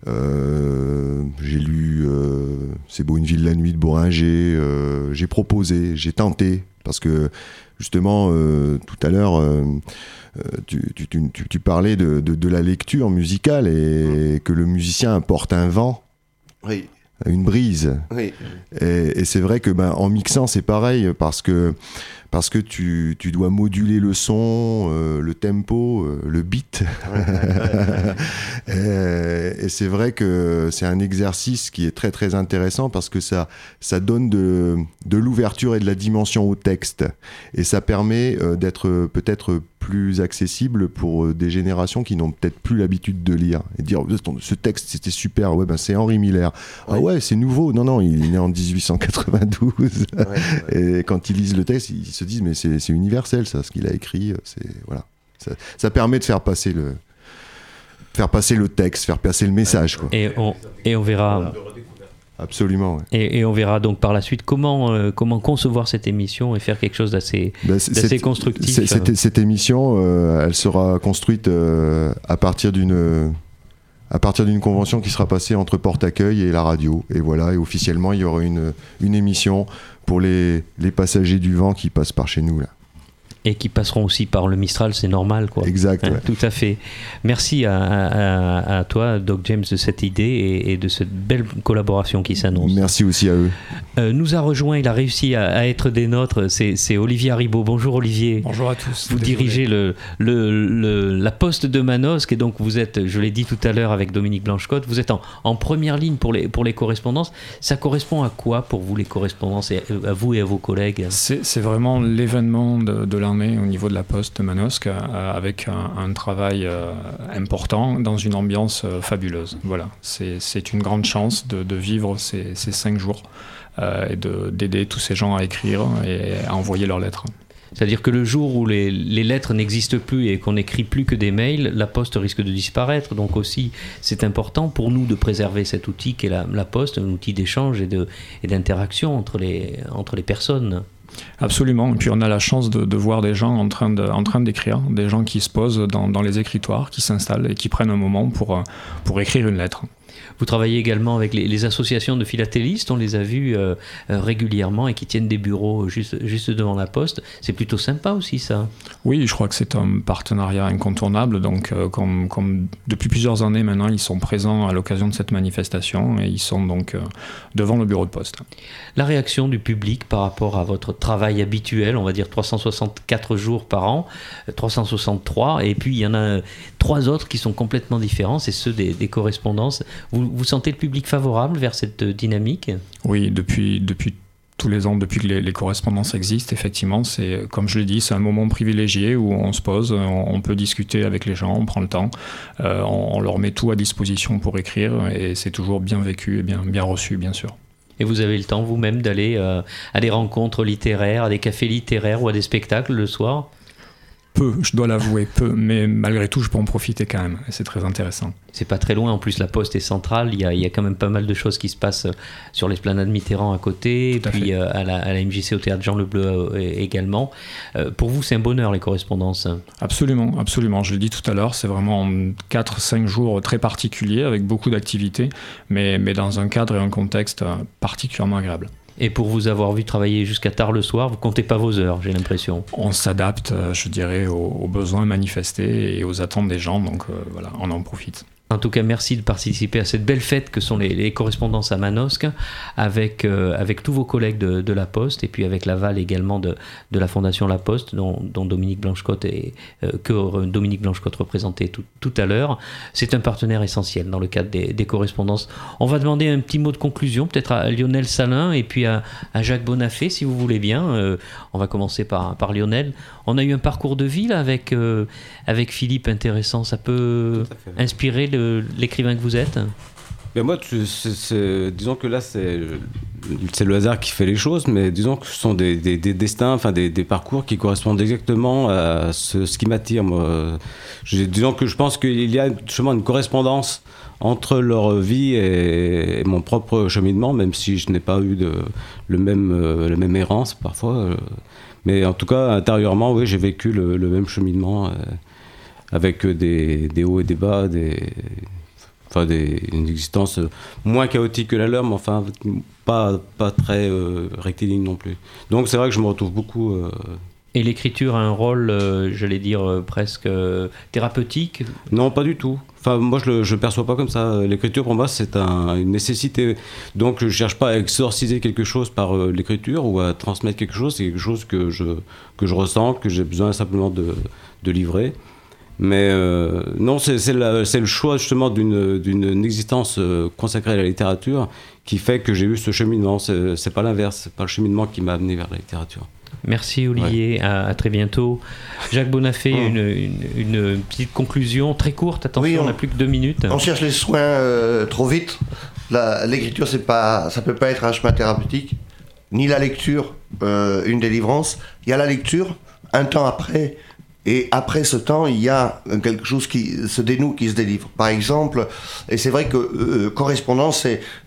[SPEAKER 8] Euh, j'ai lu euh, C'est beau une ville la nuit de Bourringer. Euh, j'ai proposé, j'ai tenté, parce que justement, euh, tout à l'heure, euh, tu, tu, tu, tu parlais de, de, de la lecture musicale et que le musicien apporte un vent.
[SPEAKER 7] Oui.
[SPEAKER 8] Une brise.
[SPEAKER 7] Oui.
[SPEAKER 8] Et, et c'est vrai que ben, en mixant, c'est pareil, parce que, parce que tu, tu dois moduler le son, euh, le tempo, euh, le beat. Ouais, ouais, ouais. et, et c'est vrai que c'est un exercice qui est très très intéressant, parce que ça, ça donne de, de l'ouverture et de la dimension au texte. Et ça permet euh, d'être peut-être plus accessible pour des générations qui n'ont peut-être plus l'habitude de lire et dire ce texte c'était super, ouais ben c'est Henri Miller, ouais. ah ouais c'est nouveau, non non il est né en dix-huit cent quatre-vingt-douze, ouais, ouais. Et quand ils lisent le texte ils se disent mais c'est, c'est universel ça, ce qu'il a écrit, c'est voilà, ça, ça permet de faire passer le faire passer le texte, faire passer le message quoi.
[SPEAKER 2] Et on, et on verra
[SPEAKER 8] Absolument. Ouais.
[SPEAKER 2] Et, et on verra donc par la suite comment, euh, comment concevoir cette émission et faire quelque chose d'assez,
[SPEAKER 8] ben, c'est,
[SPEAKER 2] d'assez
[SPEAKER 8] cette,
[SPEAKER 2] constructif.
[SPEAKER 8] C'est, cette, cette émission, euh, elle sera construite euh, à partir d'une à partir d'une convention qui sera passée entre Porte-Accueil et la radio. Et voilà, et officiellement, il y aura une, une émission pour les, les passagers du vent qui passent par chez nous là.
[SPEAKER 2] Et qui passeront aussi par le Mistral, c'est normal, quoi.
[SPEAKER 8] Exact.
[SPEAKER 2] Hein,
[SPEAKER 8] ouais.
[SPEAKER 2] tout à fait. Merci à, à, à toi, Doc James, de cette idée et, et de cette belle collaboration qui s'annonce.
[SPEAKER 8] Merci aussi à eux.
[SPEAKER 2] Euh, nous a rejoint, il a réussi à, à être des nôtres, c'est, c'est Olivier Haribo. Bonjour Olivier.
[SPEAKER 12] Bonjour à tous.
[SPEAKER 2] Vous
[SPEAKER 12] Désolé.
[SPEAKER 2] dirigez le, le, le, la poste de Manosque et donc vous êtes, je l'ai dit tout à l'heure avec Dominique Blanchecotte, vous êtes en, en première ligne pour les, pour les correspondances. Ça correspond à quoi pour vous les correspondances, et à vous et à vos collègues?
[SPEAKER 12] C'est, c'est vraiment l'événement de, de l'année au niveau de la poste de Manosque, euh, avec un, un travail euh, important dans une ambiance euh, fabuleuse. Voilà, c'est, c'est une grande chance de, de vivre ces, ces cinq jours euh, et de, d'aider tous ces gens à écrire et à envoyer leurs lettres.
[SPEAKER 2] C'est-à-dire que le jour où les, les lettres n'existent plus et qu'on n'écrit plus que des mails, la poste risque de disparaître. Donc aussi, c'est important pour nous de préserver cet outil qu'est la, la poste, un outil d'échange et, de, et d'interaction entre les, entre les personnes.
[SPEAKER 12] Absolument, et puis on a la chance de, de voir des gens en train, de, en train d'écrire, des gens qui se posent dans, dans les écritoires, qui s'installent et qui prennent un moment pour, pour écrire une lettre.
[SPEAKER 2] Vous travaillez également avec les, les associations de philatélistes, on les a vus euh, euh, régulièrement et qui tiennent des bureaux juste, juste devant la poste. C'est plutôt sympa aussi ça.
[SPEAKER 12] Oui, je crois que c'est un partenariat incontournable. Donc, euh, comme, comme depuis plusieurs années maintenant, ils sont présents à l'occasion de cette manifestation et ils sont donc euh, devant le bureau de poste.
[SPEAKER 2] La réaction du public par rapport à votre travail habituel, on va dire trois cent soixante-quatre jours par an, trois cent soixante-trois, et puis il y en a trois autres qui sont complètement différents, c'est ceux des, des correspondances. Vous, vous sentez le public favorable vers cette dynamique ?
[SPEAKER 12] Oui, depuis, depuis tous les ans, depuis que les, les correspondances existent, effectivement, c'est, comme je l'ai dit, c'est un moment privilégié où on se pose, on, on peut discuter avec les gens, on prend le temps, euh, on, on leur met tout à disposition pour écrire et c'est toujours bien vécu et bien, bien reçu, bien sûr.
[SPEAKER 2] Et vous avez le temps vous-même d'aller euh, à des rencontres littéraires, à des cafés littéraires ou à des spectacles le soir ?
[SPEAKER 12] Peu, je dois l'avouer, peu, mais malgré tout, je peux en profiter quand même, et c'est très intéressant.
[SPEAKER 2] C'est pas très loin, en plus la poste est centrale, il y a, il y a quand même pas mal de choses qui se passent sur l'esplanade Mitterrand à côté,
[SPEAKER 12] tout à
[SPEAKER 2] puis
[SPEAKER 12] fait.
[SPEAKER 2] à la, à la M J C au Théâtre Jean Le Bleu euh, également. Euh, pour vous, c'est un bonheur les correspondances ?
[SPEAKER 12] Absolument, absolument, je l'ai dit tout à l'heure, c'est vraiment quatre cinq jours très particuliers, avec beaucoup d'activités, mais, mais dans un cadre et un contexte particulièrement agréable.
[SPEAKER 2] Et pour vous avoir vu travailler jusqu'à tard le soir, vous comptez pas vos heures, j'ai l'impression.
[SPEAKER 12] On s'adapte, je dirais, aux, aux besoins manifestés et aux attentes des gens, donc euh, voilà, on en profite.
[SPEAKER 2] En tout cas, merci de participer à cette belle fête que sont les, les correspondances à Manosque, avec, euh, avec tous vos collègues de, de La Poste, et puis avec l'aval également de, de la Fondation La Poste, dont, dont Dominique Blanchecotte est, euh, que Dominique Blanchecotte représentait tout, tout à l'heure. C'est un partenaire essentiel dans le cadre des, des correspondances. On va demander un petit mot de conclusion, peut-être à Lionel Salin et puis à, à Jacques Bonafé, si vous voulez bien. Euh, on va commencer par, par Lionel. On a eu un parcours de vie là, avec, euh, avec Philippe intéressant. Ça peut inspirer le, l'écrivain que vous êtes ?
[SPEAKER 9] Ben moi, tu, c'est, c'est, disons que là, c'est, c'est le hasard qui fait les choses, mais disons que ce sont des, des, des destins, enfin des, des parcours qui correspondent exactement à ce, ce qui m'attire. Moi. Je, disons que je pense qu'il y a justement une correspondance entre leur vie et, et mon propre cheminement, même si je n'ai pas eu de, le même, euh, le même errance parfois. Euh, mais en tout cas, intérieurement, oui, j'ai vécu le, le même cheminement. Euh, avec des, des hauts et des bas, des, enfin des, une existence moins chaotique que la leur, mais enfin pas, pas très euh, rectiligne non plus. Donc c'est vrai que je me retrouve beaucoup... Euh...
[SPEAKER 2] Et l'écriture a un rôle, euh, j'allais dire, euh, presque euh, thérapeutique ?
[SPEAKER 9] Non, pas du tout. Enfin, moi, je ne le perçois pas comme ça. L'écriture, pour moi, c'est un, une nécessité. Donc, je ne cherche pas à exorciser quelque chose par euh, l'écriture ou à transmettre quelque chose. C'est quelque chose que je, que je ressens, que j'ai besoin simplement de, de livrer. Mais euh, non, c'est, c'est, la, c'est le choix justement d'une, d'une existence euh, consacrée à la littérature qui fait que j'ai eu ce cheminement. C'est, c'est pas l'inverse, c'est pas le cheminement qui m'a amené vers la littérature.
[SPEAKER 2] Merci Olivier, ouais. à, à très bientôt. Jacques Bonafé, oh. une, une, une petite conclusion très courte, attention, oui, on n'a plus que deux minutes.
[SPEAKER 7] On cherche les soins euh, trop vite. La, l'écriture, c'est pas, ça peut pas être un chemin thérapeutique, ni la lecture euh, une délivrance. Il y a la lecture, un temps après. Et après ce temps, il y a quelque chose qui se dénoue, qui se délivre. Par exemple, et c'est vrai que euh, correspondance, c'est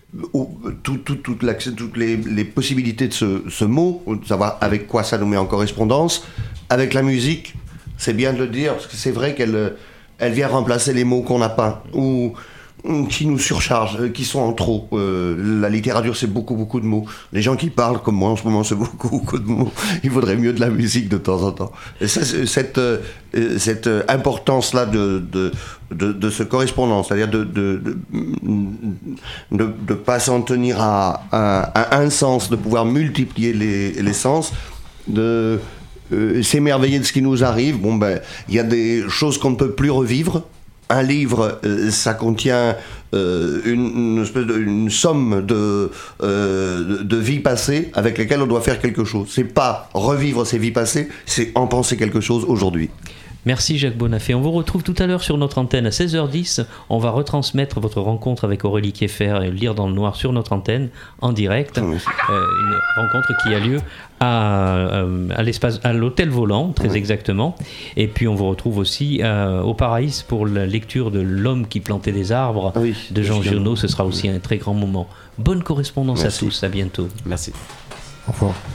[SPEAKER 7] Tout, tout, toute toutes les, les possibilités de ce, ce mot, de savoir avec quoi ça nous met en correspondance. Avec la musique, c'est bien de le dire, parce que c'est vrai qu'elle elle vient remplacer les mots qu'on n'a pas, ou, ou qui nous surchargent, qui sont en trop. Euh, la littérature, c'est beaucoup, beaucoup de mots. Les gens qui parlent, comme moi en ce moment, c'est beaucoup, beaucoup de mots. Il faudrait mieux de la musique de temps en temps. Et ça, cette, euh, cette importance-là de... de De, de ce correspondant, c'est-à-dire de de, de, de, de pas s'en tenir à, à, à un sens, de pouvoir multiplier les, les sens, de euh, s'émerveiller de ce qui nous arrive. Bon ben, il y a des choses qu'on ne peut plus revivre. Un livre, euh, ça contient euh, une, une espèce de, une somme de, euh, de, de vies passées avec lesquelles on doit faire quelque chose. C'est pas revivre ces vies passées, c'est en penser quelque chose aujourd'hui.
[SPEAKER 2] Merci Jacques Bonafé. On vous retrouve tout à l'heure sur notre antenne à seize heures dix. On va retransmettre votre rencontre avec Aurélie Kieffer et Lire dans le Noir sur notre antenne en direct. Euh, une rencontre qui a lieu à, à, l'espace, à l'hôtel Volant, très exactement. Et puis on vous retrouve aussi euh, au Paraïs pour la lecture de L'homme qui plantait des arbres oui, de Jean Giono. Ce sera aussi un très grand moment. Bonne correspondance Merci. à tous. À bientôt.
[SPEAKER 9] Merci.
[SPEAKER 1] Au revoir.